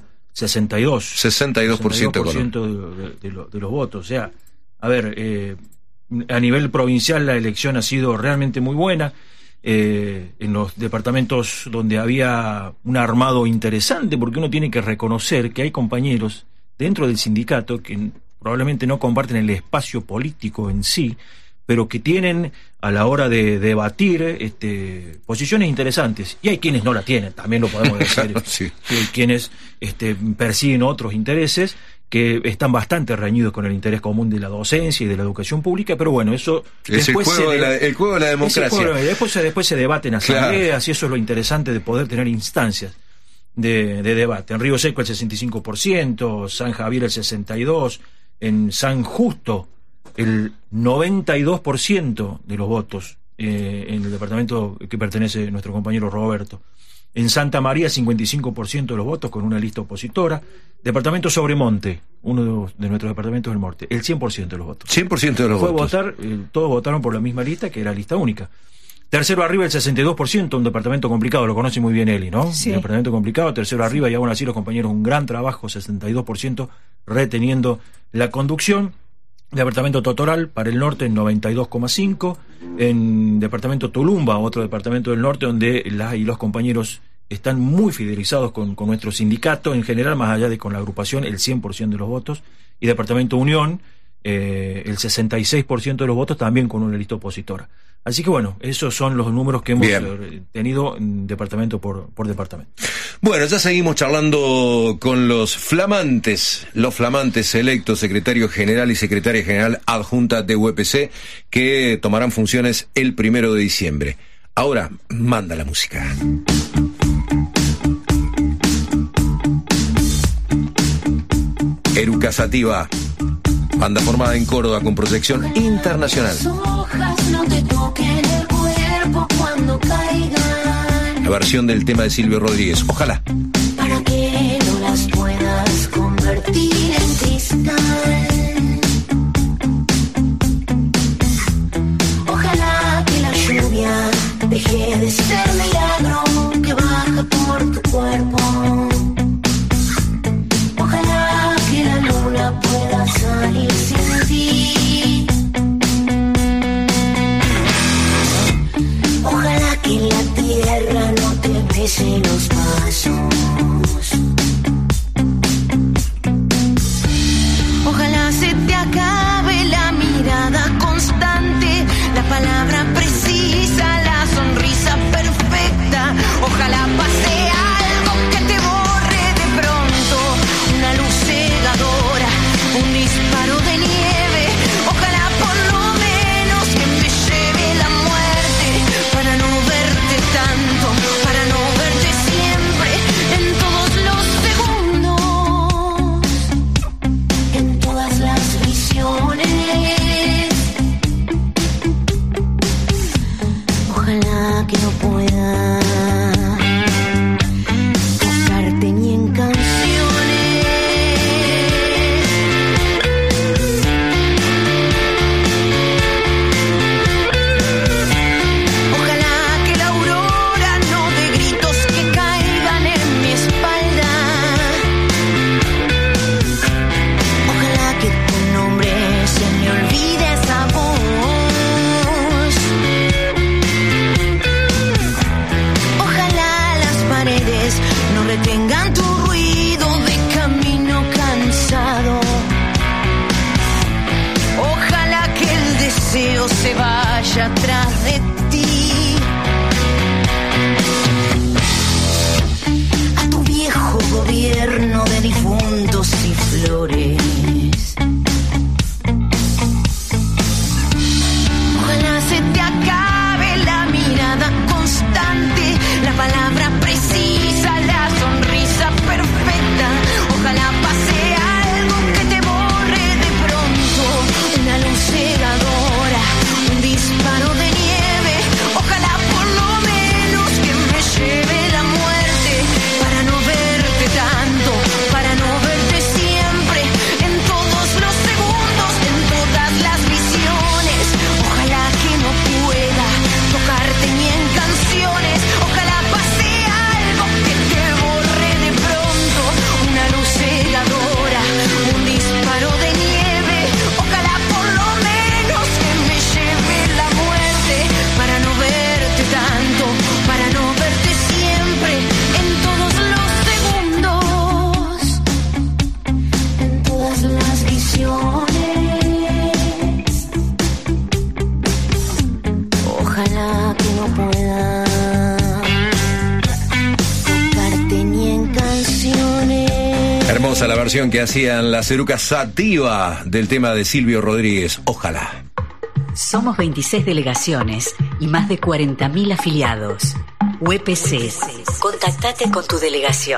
62% de los votos. O sea, a ver, a nivel provincial la elección ha sido realmente muy buena. En los departamentos donde había un armado interesante, porque uno tiene que reconocer que hay compañeros dentro del sindicato que probablemente no comparten el espacio político en sí, pero que tienen a la hora de debatir posiciones interesantes, y hay quienes no la tienen, también lo podemos decir. Sí. Hay quienes persiguen otros intereses que están bastante reñidos con el interés común de la docencia y de la educación pública, pero bueno, eso es el juego de la democracia. Después se debate en asambleas, claro. Y eso es lo interesante de poder tener instancias de debate. En Río Seco el 65%, San Javier el 62%, en San Justo el 92% de los votos, en el departamento que pertenece nuestro compañero Roberto. En Santa María, 55% de los votos, con una lista opositora. Departamento Sobremonte, uno de nuestros departamentos del norte, el 100% de los votos. 100% de los votos. Todos votaron por la misma lista, que era lista única. Tercero arriba, el 62%, un departamento complicado, lo conoce muy bien Eli, ¿no? Sí. Un departamento complicado, tercero arriba, y aún así los compañeros, un gran trabajo, 62%, reteniendo la conducción. Departamento Totoral, para el norte, 92,5%. En departamento Tulumba, otro departamento del norte, donde las y los compañeros están muy fidelizados con nuestro sindicato, en general, más allá de con la agrupación, el 100% de los votos. Y departamento Unión, el 66% de los votos, también con una lista opositora. Así que bueno, esos son los números que hemos tenido departamento por departamento. Bueno, ya seguimos charlando con los flamantes electos secretario general y secretaria general adjunta de UPC, que tomarán funciones el 1 de diciembre. Ahora, manda la música. Eruca Sativa, banda formada en Córdoba con proyección internacional. Las hojas no te toquen el cuerpo cuando caigan. La versión del tema de Silvio Rodríguez, ojalá. Para que no las puedas convertir en cristal. Ojalá que la lluvia deje de ser milagro que baja por ir sin ti. Ojalá que la tierra no te bese los pasos. Ojalá se te acabe la mirada constante, la palabra precisa, la sonrisa perfecta. Ojalá pase algo que te borre de pronto, una luz cegadora, un disparo de nieve. Ojalá por lo menos que me lleve la muerte, para no verte tanto, para no verte siempre, en todos los segundos, en todas las visiones. Ojalá que no pueda tocarte ni en canciones. Ojalá que la aurora no dé gritos que caigan en mi espalda. Ojalá que tu nombre se me olvide esa voz. Ojalá las paredes no retengan tu ruido de camino cansado. Ojalá que el deseo se vaya atrás de ti. A tu viejo gobierno de difuntos y flores. Ojalá se te acabe la mirada constante, la palabra precisa, la sonrisa perfecta. Ojalá pase algo que te borre de pronto, una luz cegadora, un disparo de nieve. Ojalá por lo menos que me lleve la muerte, para no verte tanto, para no verte siempre, en todos los segundos, en todas las visiones. Ojalá que no pueda tocarte ni en canciones. Ojalá pase algo que te borre de pronto, una luz cegadora, un disparo de nieve. Ojalá por lo menos que me lleve la muerte, para no verte tanto, para no verte siempre, en todos los segundos, en todas las visiones. Ojalá que no pueda tocarte ni en canciones. Hermosa la versión que hacían las Erucas Sativa del tema de Silvio Rodríguez, Ojalá. Somos 26 delegaciones y más de 40.000 afiliados. UPC. Contactate con tu delegación.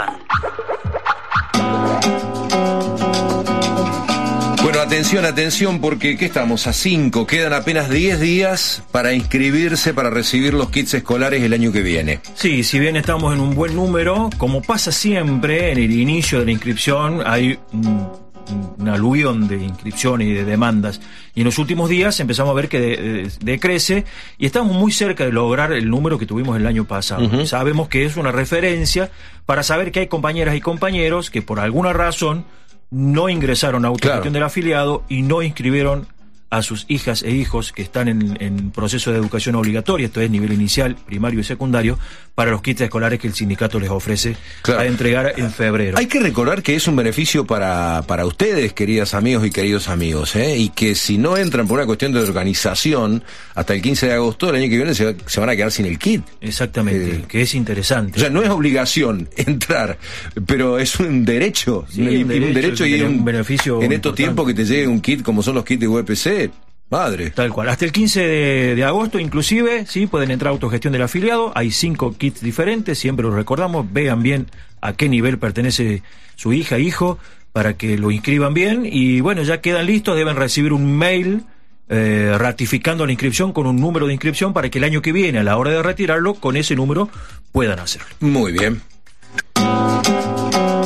Bueno, atención, porque ¿qué estamos? A 5, quedan apenas 10 días para inscribirse, para recibir los kits escolares el año que viene. Sí, si bien estamos en un buen número, como pasa siempre en el inicio de la inscripción, hay un aluvión de inscripciones y de demandas. Y en los últimos días empezamos a ver que decrece y estamos muy cerca de lograr el número que tuvimos el año pasado. Uh-huh. Sabemos que es una referencia para saber que hay compañeras y compañeros que por alguna razón no ingresaron a autogestión del afiliado y no inscribieron a sus hijas e hijos que están en proceso de educación obligatoria, esto es nivel inicial, primario y secundario, para los kits escolares que el sindicato les ofrece a entregar en febrero. Hay que recordar que es un beneficio para ustedes, queridas amigos y queridos amigos, y que si no entran por una cuestión de organización, hasta el 15 de agosto del año que viene se van a quedar sin el kit. Exactamente, que es interesante. O sea, no es obligación entrar, pero es un derecho, sí, un derecho y un beneficio en estos tiempos que te llegue un kit como son los kits de UPC. Madre. Tal cual. Hasta el 15 de agosto, inclusive, sí, pueden entrar a autogestión del afiliado. Hay 5 kits diferentes, siempre los recordamos. Vean bien a qué nivel pertenece su hija, hijo, para que lo inscriban bien. Y bueno, ya quedan listos, deben recibir un mail ratificando la inscripción con un número de inscripción para que el año que viene, a la hora de retirarlo, con ese número puedan hacerlo. Muy bien.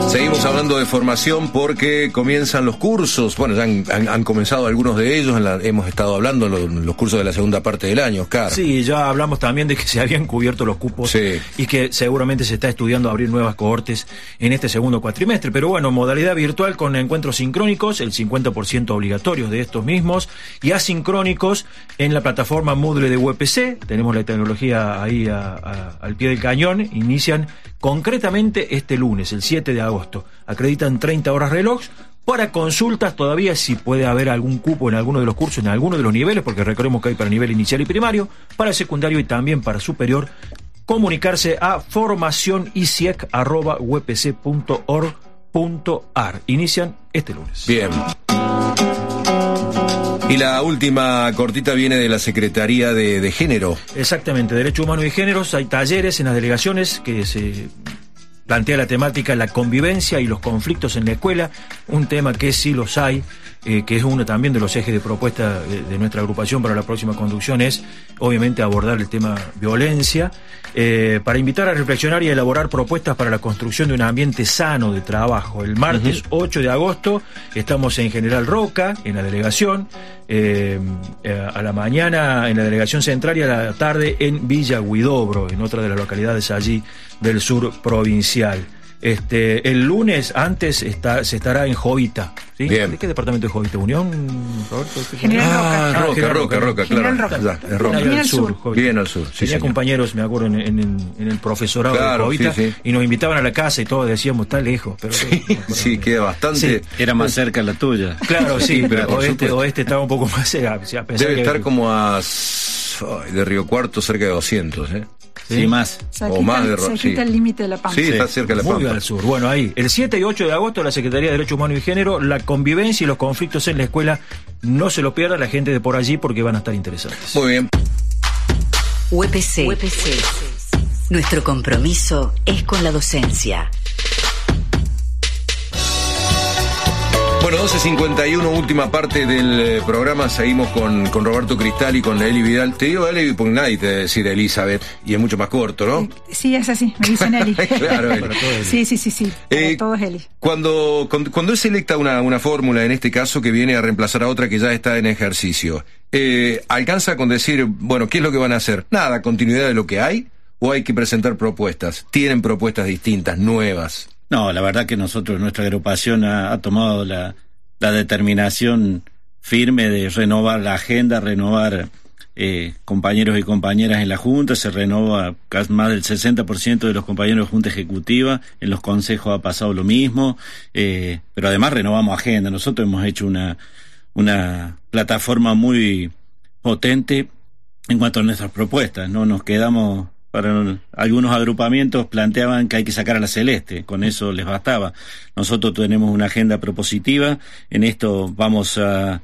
Seguimos hablando de formación porque comienzan los cursos. Bueno, ya han comenzado algunos de ellos. Hemos estado hablando en los cursos de la segunda parte del año, Oscar. Sí, ya hablamos también de que se habían cubierto los cupos, sí, y que seguramente se está estudiando abrir nuevas cohortes en este segundo cuatrimestre. Pero bueno, modalidad virtual con encuentros sincrónicos, el 50% obligatorios de estos mismos, y asincrónicos en la plataforma Moodle de UPC. Tenemos la tecnología ahí al pie del cañón. Inician concretamente este lunes, el 7 de agosto. Acreditan 30 horas reloj. Para consultas todavía, si puede haber algún cupo en alguno de los cursos, en alguno de los niveles, porque recordemos que hay para nivel inicial y primario, para secundario y también para superior, comunicarse a formacionisiec@upc.org.ar. Inician este lunes. Bien. Y la última cortita viene de la Secretaría de Género. Exactamente, Derechos Humanos y Géneros. Hay talleres en las delegaciones que se plantea la temática la convivencia y los conflictos en la escuela, un tema que sí los hay, que es uno también de los ejes de propuesta de nuestra agrupación para la próxima conducción, es obviamente abordar el tema violencia, para invitar a reflexionar y a elaborar propuestas para la construcción de un ambiente sano de trabajo. El martes 8 de agosto estamos en General Roca, en la delegación, a la mañana en la delegación central y a la tarde en Villa Huidobro, en otra de las localidades allí del sur provincial. El lunes antes se estará en Jovita, ¿sí? Bien. ¿De qué departamento de Jovita? ¿Unión, Roberto? General Roca, claro. General Roca. Ya, es Roca. Bien al sur. Jovita. Bien al sur, sí, Tenía señor. compañeros, me acuerdo, en el profesorado de Jovita, sí. y nos invitaban a la casa y todos decíamos, está lejos. Pero Sí, queda bastante. Sí. Era más cerca la tuya. Claro, sí, pero por supuesto. oeste estaba un poco más cerca. A pesar Debe que estar como de Río Cuarto cerca de 200, ¿eh? Sí, más. O más de Se quita el límite de la Pampa. Sí, está cerca de la muy Pampa. al sur. Bueno, ahí, el 7 y 8 de agosto, la Secretaría de Derechos Humanos y Género, la convivencia y los conflictos en la escuela. No se lo pierda la gente de por allí porque van a estar interesantes. Muy bien. UPC. Nuestro compromiso es con la docencia. Bueno, 12:51, última parte del programa. Seguimos con Roberto Cristal y con Eli Vidal. Te digo Eli porque nadie te debe decir Elizabeth, y es mucho más corto, ¿no? Sí, es así, me dicen Eli. Claro, Eli. Sí. Para todos Eli. Cuando es electa una fórmula, en este caso, que viene a reemplazar a otra que ya está en ejercicio, ¿alcanza con decir, bueno, qué es lo que van a hacer? Nada, continuidad de lo que hay, o hay que presentar propuestas? ¿Tienen propuestas distintas, nuevas? No, la verdad que nuestra agrupación ha tomado la determinación firme de renovar la agenda, renovar compañeros y compañeras en la Junta. Se renova más del 60% de los compañeros de Junta Ejecutiva. En los consejos ha pasado lo mismo, pero además renovamos agenda. Nosotros hemos hecho una plataforma muy potente en cuanto a nuestras propuestas. No nos quedamos. Para algunos agrupamientos planteaban que hay que sacar a la Celeste, con eso les bastaba. Nosotros tenemos una agenda propositiva. En esto vamos a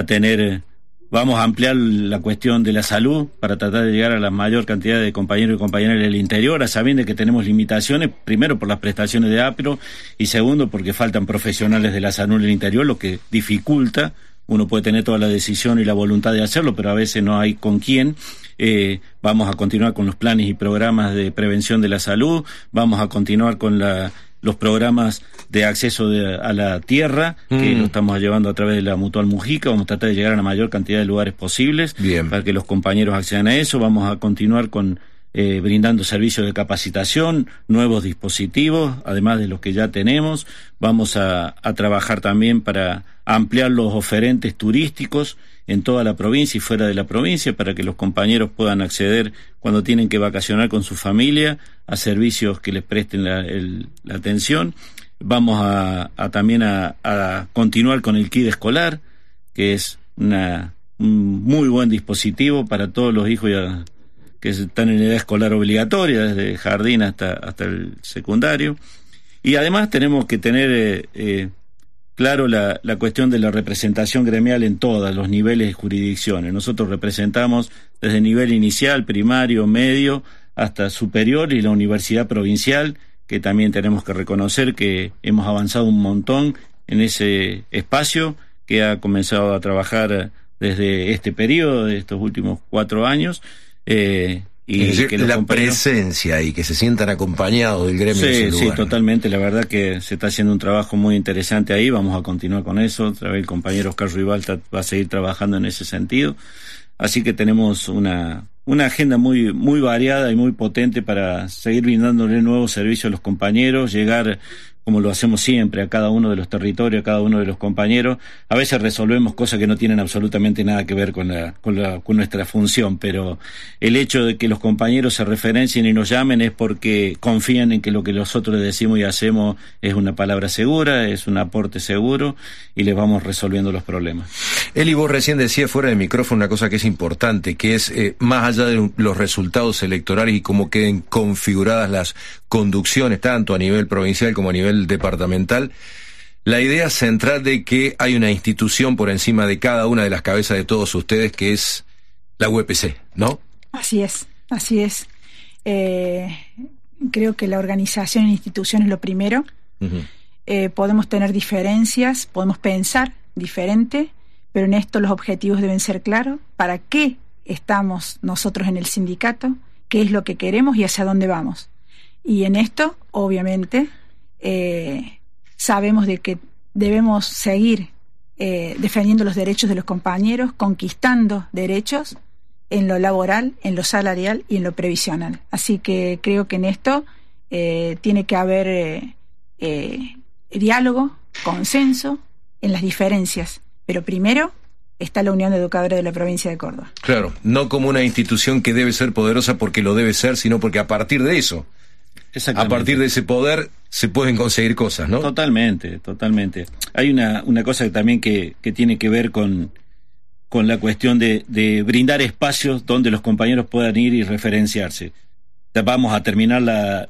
ampliar la cuestión de la salud para tratar de llegar a la mayor cantidad de compañeros y compañeras del interior, a sabiendo que tenemos limitaciones, primero por las prestaciones de APRO y segundo porque faltan profesionales de la salud en el interior, lo que dificulta. Uno puede tener toda la decisión y la voluntad de hacerlo, pero a veces no hay con quién. Vamos a continuar con los planes y programas de prevención de la salud, vamos a continuar con los programas de acceso a la tierra, que lo estamos llevando a través de la Mutual Mujica. Vamos a tratar de llegar a la mayor cantidad de lugares posibles. Bien. Para que los compañeros accedan a eso. Vamos a continuar con brindando servicios de capacitación, nuevos dispositivos, además de los que ya tenemos. Vamos a trabajar también para ampliar los oferentes turísticos en toda la provincia y fuera de la provincia, para que los compañeros puedan acceder cuando tienen que vacacionar con su familia a servicios que les presten la atención. Vamos también a continuar con el kit escolar, que es un muy buen dispositivo para todos los hijos que están en edad escolar obligatoria, desde jardín hasta el secundario. Y además tenemos que tener claro la cuestión de la representación gremial en todos los niveles de jurisdicciones. Nosotros representamos desde nivel inicial, primario, medio, hasta superior, y la universidad provincial, que también tenemos que reconocer que hemos avanzado un montón en ese espacio, que ha comenzado a trabajar desde este periodo, de estos últimos 4 años, Y es decir, que los la compañeros... presencia y que se sientan acompañados del gremio en ese Sí, lugar. totalmente. La verdad que se está haciendo un trabajo muy interesante ahí. Vamos a continuar con eso. Otra vez el compañero Oscar Ribalta va a seguir trabajando en ese sentido. Así que tenemos una agenda muy variada y muy potente para seguir brindándole nuevos servicios a los compañeros, llegar, como lo hacemos siempre, a cada uno de los territorios, a cada uno de los compañeros. A veces resolvemos cosas que no tienen absolutamente nada que ver con nuestra función, pero el hecho de que los compañeros se referencien y nos llamen es porque confían en que lo que nosotros decimos y hacemos es una palabra segura, es un aporte seguro, y les vamos resolviendo los problemas. Eli, vos recién decías fuera del micrófono una cosa que es importante, que es más allá de los resultados electorales y cómo queden configuradas las conducciones, tanto a nivel provincial como a nivel departamental, la idea central de que hay una institución por encima de cada una de las cabezas de todos ustedes, que es la UPC, ¿no? Así es, así es. Creo que la organización en institución es lo primero. Uh-huh. Podemos tener diferencias, podemos pensar diferente, pero en esto los objetivos deben ser claros. ¿Para qué estamos nosotros en el sindicato? ¿Qué es lo que queremos y hacia dónde vamos? Y en esto, obviamente, sabemos de que debemos seguir defendiendo los derechos de los compañeros, conquistando derechos en lo laboral, en lo salarial y en lo previsional. Así que creo que en esto tiene que haber diálogo, consenso en las diferencias, pero primero está la Unión de Educadores de la provincia de Córdoba. Claro, no como una institución que debe ser poderosa porque lo debe ser, sino porque a partir de eso, a partir de ese poder, se pueden conseguir cosas, ¿no? Totalmente. Hay una cosa también que tiene que ver con la cuestión de brindar espacios donde los compañeros puedan ir y referenciarse. Vamos a terminar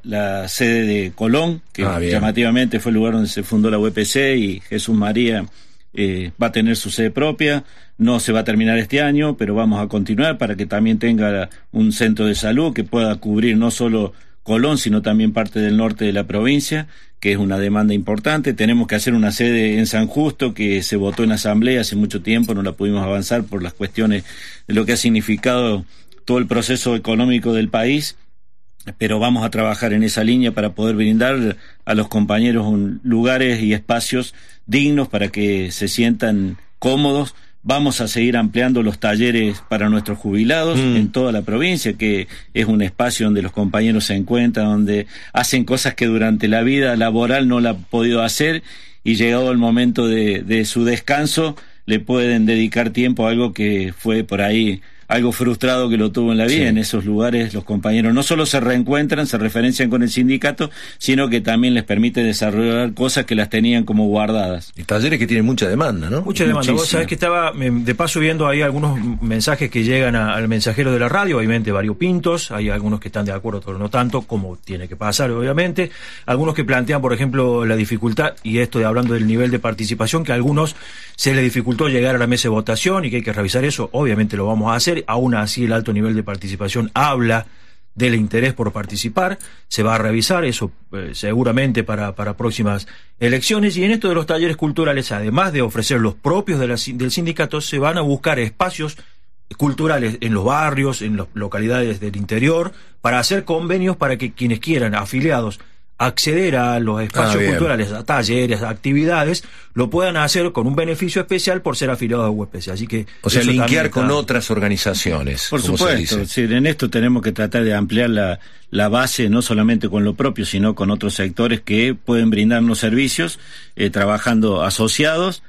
la sede de Colón, que llamativamente fue el lugar donde se fundó la UPC, y Jesús María va a tener su sede propia. No se va a terminar este año, pero vamos a continuar para que también tenga un centro de salud que pueda cubrir no solo Colón, sino también parte del norte de la provincia, que es una demanda importante. Tenemos que hacer una sede en San Justo, que se votó en asamblea hace mucho tiempo, no la pudimos avanzar por las cuestiones de lo que ha significado todo el proceso económico del país, pero vamos a trabajar en esa línea para poder brindar a los compañeros lugares y espacios dignos para que se sientan cómodos. Vamos a seguir ampliando los talleres para nuestros jubilados en toda la provincia, que es un espacio donde los compañeros se encuentran, donde hacen cosas que durante la vida laboral no la han podido hacer, y llegado el momento de su descanso le pueden dedicar tiempo a algo que fue por ahí algo frustrado que lo tuvo en la vida. Sí. En esos lugares los compañeros no solo se reencuentran, se referencian con el sindicato, sino que también les permite desarrollar cosas que las tenían como guardadas. Y talleres que tienen mucha demanda, ¿no? Mucha demanda. Vos sabés que estaba de paso viendo ahí algunos mensajes que llegan al mensajero de la radio, obviamente variopintos, hay algunos que están de acuerdo, otros no tanto, como tiene que pasar, obviamente. Algunos que plantean, por ejemplo, la dificultad, y esto hablando del nivel de participación, que a algunos se les dificultó llegar a la mesa de votación y que hay que revisar eso. Obviamente lo vamos a hacer. Aún así el alto nivel de participación habla del interés por participar. Se va a revisar eso seguramente para próximas elecciones. Y en esto de los talleres culturales, además de ofrecer los propios del sindicato, se van a buscar espacios culturales en los barrios, en las localidades del interior, para hacer convenios para que quienes quieran, afiliados, acceder a los espacios culturales, a talleres, a actividades, lo puedan hacer con un beneficio especial por ser afiliados a UPC. Así que, o sea, linkear con otras organizaciones. Por supuesto, sí, en esto tenemos que tratar de ampliar la base, no solamente con lo propio, sino con otros sectores que pueden brindarnos servicios, trabajando asociados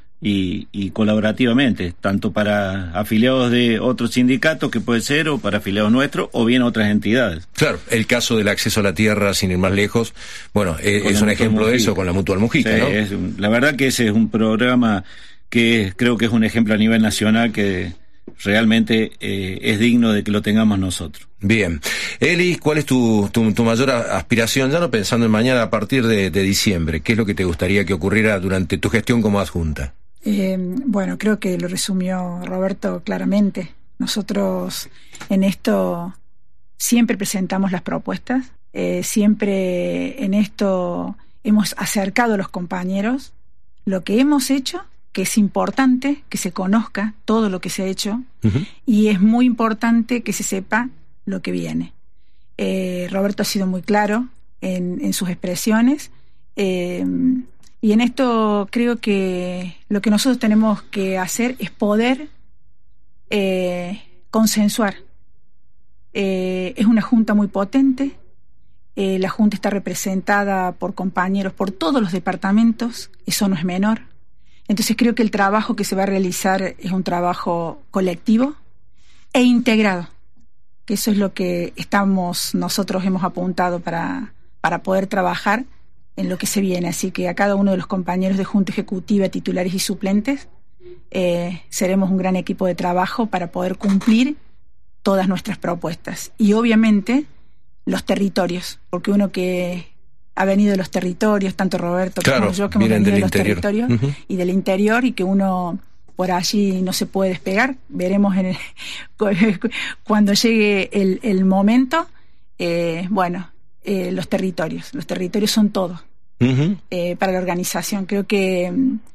y colaborativamente, tanto para afiliados de otros sindicatos que puede ser, o para afiliados nuestros, o bien otras entidades. Claro, el caso del acceso a la tierra, sin ir más lejos, bueno, es un ejemplo de eso con la Mutual Mujica, sí, ¿no? La verdad que ese es un programa que creo que es un ejemplo a nivel nacional que realmente es digno de que lo tengamos nosotros. Bien. Eli, ¿cuál es tu mayor aspiración, ya no pensando en mañana, a partir de diciembre? ¿Qué es lo que te gustaría que ocurriera durante tu gestión como adjunta? Bueno, creo que lo resumió Roberto claramente. Nosotros en esto siempre presentamos las propuestas, siempre en esto hemos acercado a los compañeros lo que hemos hecho, que es importante que se conozca todo lo que se ha hecho, y es muy importante que se sepa lo que viene. Roberto ha sido muy claro en sus expresiones. Y en esto creo que lo que nosotros tenemos que hacer es poder consensuar. Es una junta muy potente. La junta está representada por compañeros por todos los departamentos. Eso no es menor. Entonces creo que el trabajo que se va a realizar es un trabajo colectivo e integrado. Que eso es lo que nosotros hemos apuntado para poder trabajar en lo que se viene. Así que a cada uno de los compañeros de Junta Ejecutiva, titulares y suplentes, seremos un gran equipo de trabajo para poder cumplir todas nuestras propuestas. Y obviamente los territorios, porque uno que ha venido de los territorios, tanto Roberto como yo, que hemos venido de los territorios y del interior, y que uno por allí no se puede despegar. Veremos cuando llegue el momento. Los territorios son todo para la organización. Creo que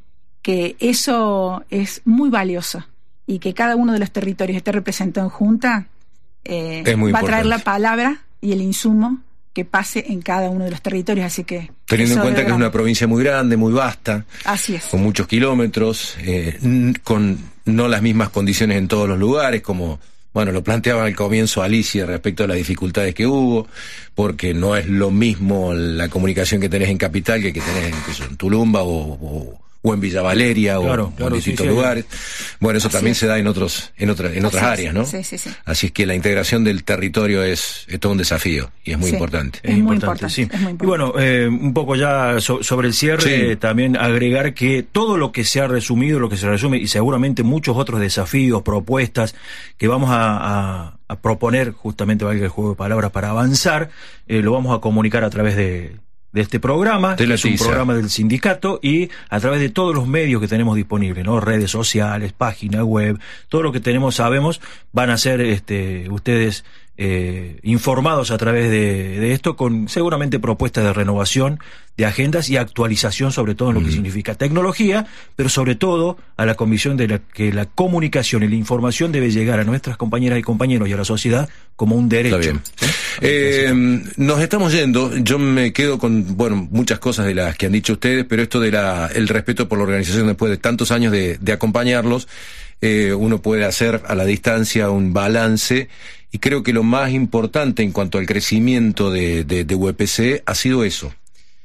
eso es muy valioso, y que cada uno de los territorios esté representado en Junta va a traer la palabra y el insumo que pase en cada uno de los territorios. Así que teniendo en cuenta que es una provincia muy grande, muy vasta, así es, con muchos kilómetros, con no las mismas condiciones en todos los lugares, como lo planteaba al comienzo Alicia respecto a las dificultades que hubo, porque no es lo mismo la comunicación que tenés en Capital que tenés en Tulumba o en Villa Valeria, o en distintos lugares. Bueno, eso así también se da en otras áreas, ¿no? Sí. Así es que la integración del territorio es todo un desafío, y es muy importante. Es muy importante, sí. Y bueno, un poco ya sobre el cierre, también agregar que todo lo que se ha resumido, lo que se resume, y seguramente muchos otros desafíos, propuestas que vamos a proponer, justamente valga el juego de palabras, para avanzar, lo vamos a comunicar a través de este programa, que es un programa del sindicato, y a través de todos los medios que tenemos disponibles, ¿no? Redes sociales, página web, todo lo que sabemos, van a ser ustedes informados a través de esto, con seguramente propuestas de renovación de agendas y actualización, sobre todo en lo que significa tecnología, pero sobre todo a la convicción de que la comunicación y la información debe llegar a nuestras compañeras y compañeros y a la sociedad como un derecho. Está bien. ¿Sí? Nos estamos yendo. Yo me quedo con muchas cosas de las que han dicho ustedes, pero esto de el respeto por la organización después de tantos años de acompañarlos, uno puede hacer a la distancia un balance, y creo que lo más importante en cuanto al crecimiento de UPC ha sido eso.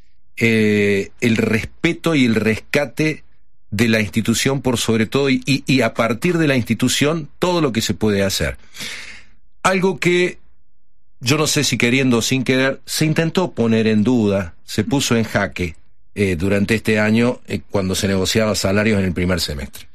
El respeto y el rescate de la institución por sobre todo, y a partir de la institución todo lo que se puede hacer. Algo que yo no sé si queriendo o sin querer se intentó poner en duda, se puso en jaque durante este año cuando se negociaba salarios en el primer semestre.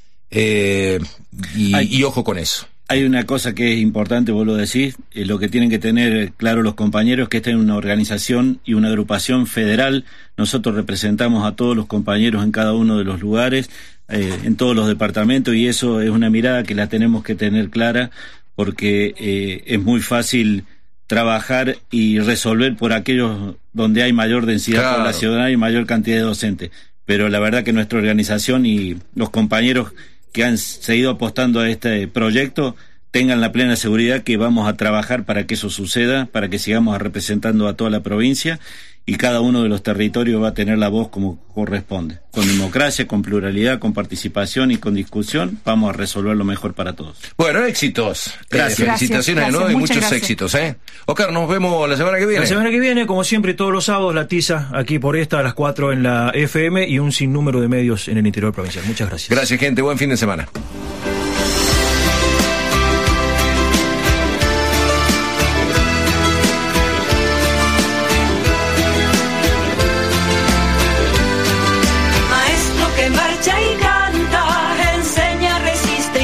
Y ojo con eso. Hay una cosa que es importante, vos lo decís, lo que tienen que tener claro los compañeros, que esta es una organización y una agrupación federal. Nosotros representamos a todos los compañeros en cada uno de los lugares, en todos los departamentos, y eso es una mirada que la tenemos que tener clara, porque es muy fácil trabajar y resolver por aquellos donde hay mayor densidad poblacional y mayor cantidad de docentes. Pero la verdad que nuestra organización y los compañeros que han seguido apostando a este proyecto tengan la plena seguridad que vamos a trabajar para que eso suceda, para que sigamos representando a toda la provincia, y cada uno de los territorios va a tener la voz como corresponde. Con democracia, con pluralidad, con participación y con discusión, vamos a resolver lo mejor para todos. Bueno, éxitos. Gracias. Felicitaciones de nuevo y muchos éxitos. Oscar, nos vemos la semana que viene. La semana que viene, como siempre, todos los sábados, la tiza aquí por a las 4 en la FM, y un sinnúmero de medios en el interior provincial. Muchas gracias. Gracias, gente. Buen fin de semana.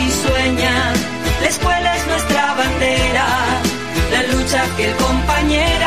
Que el compañero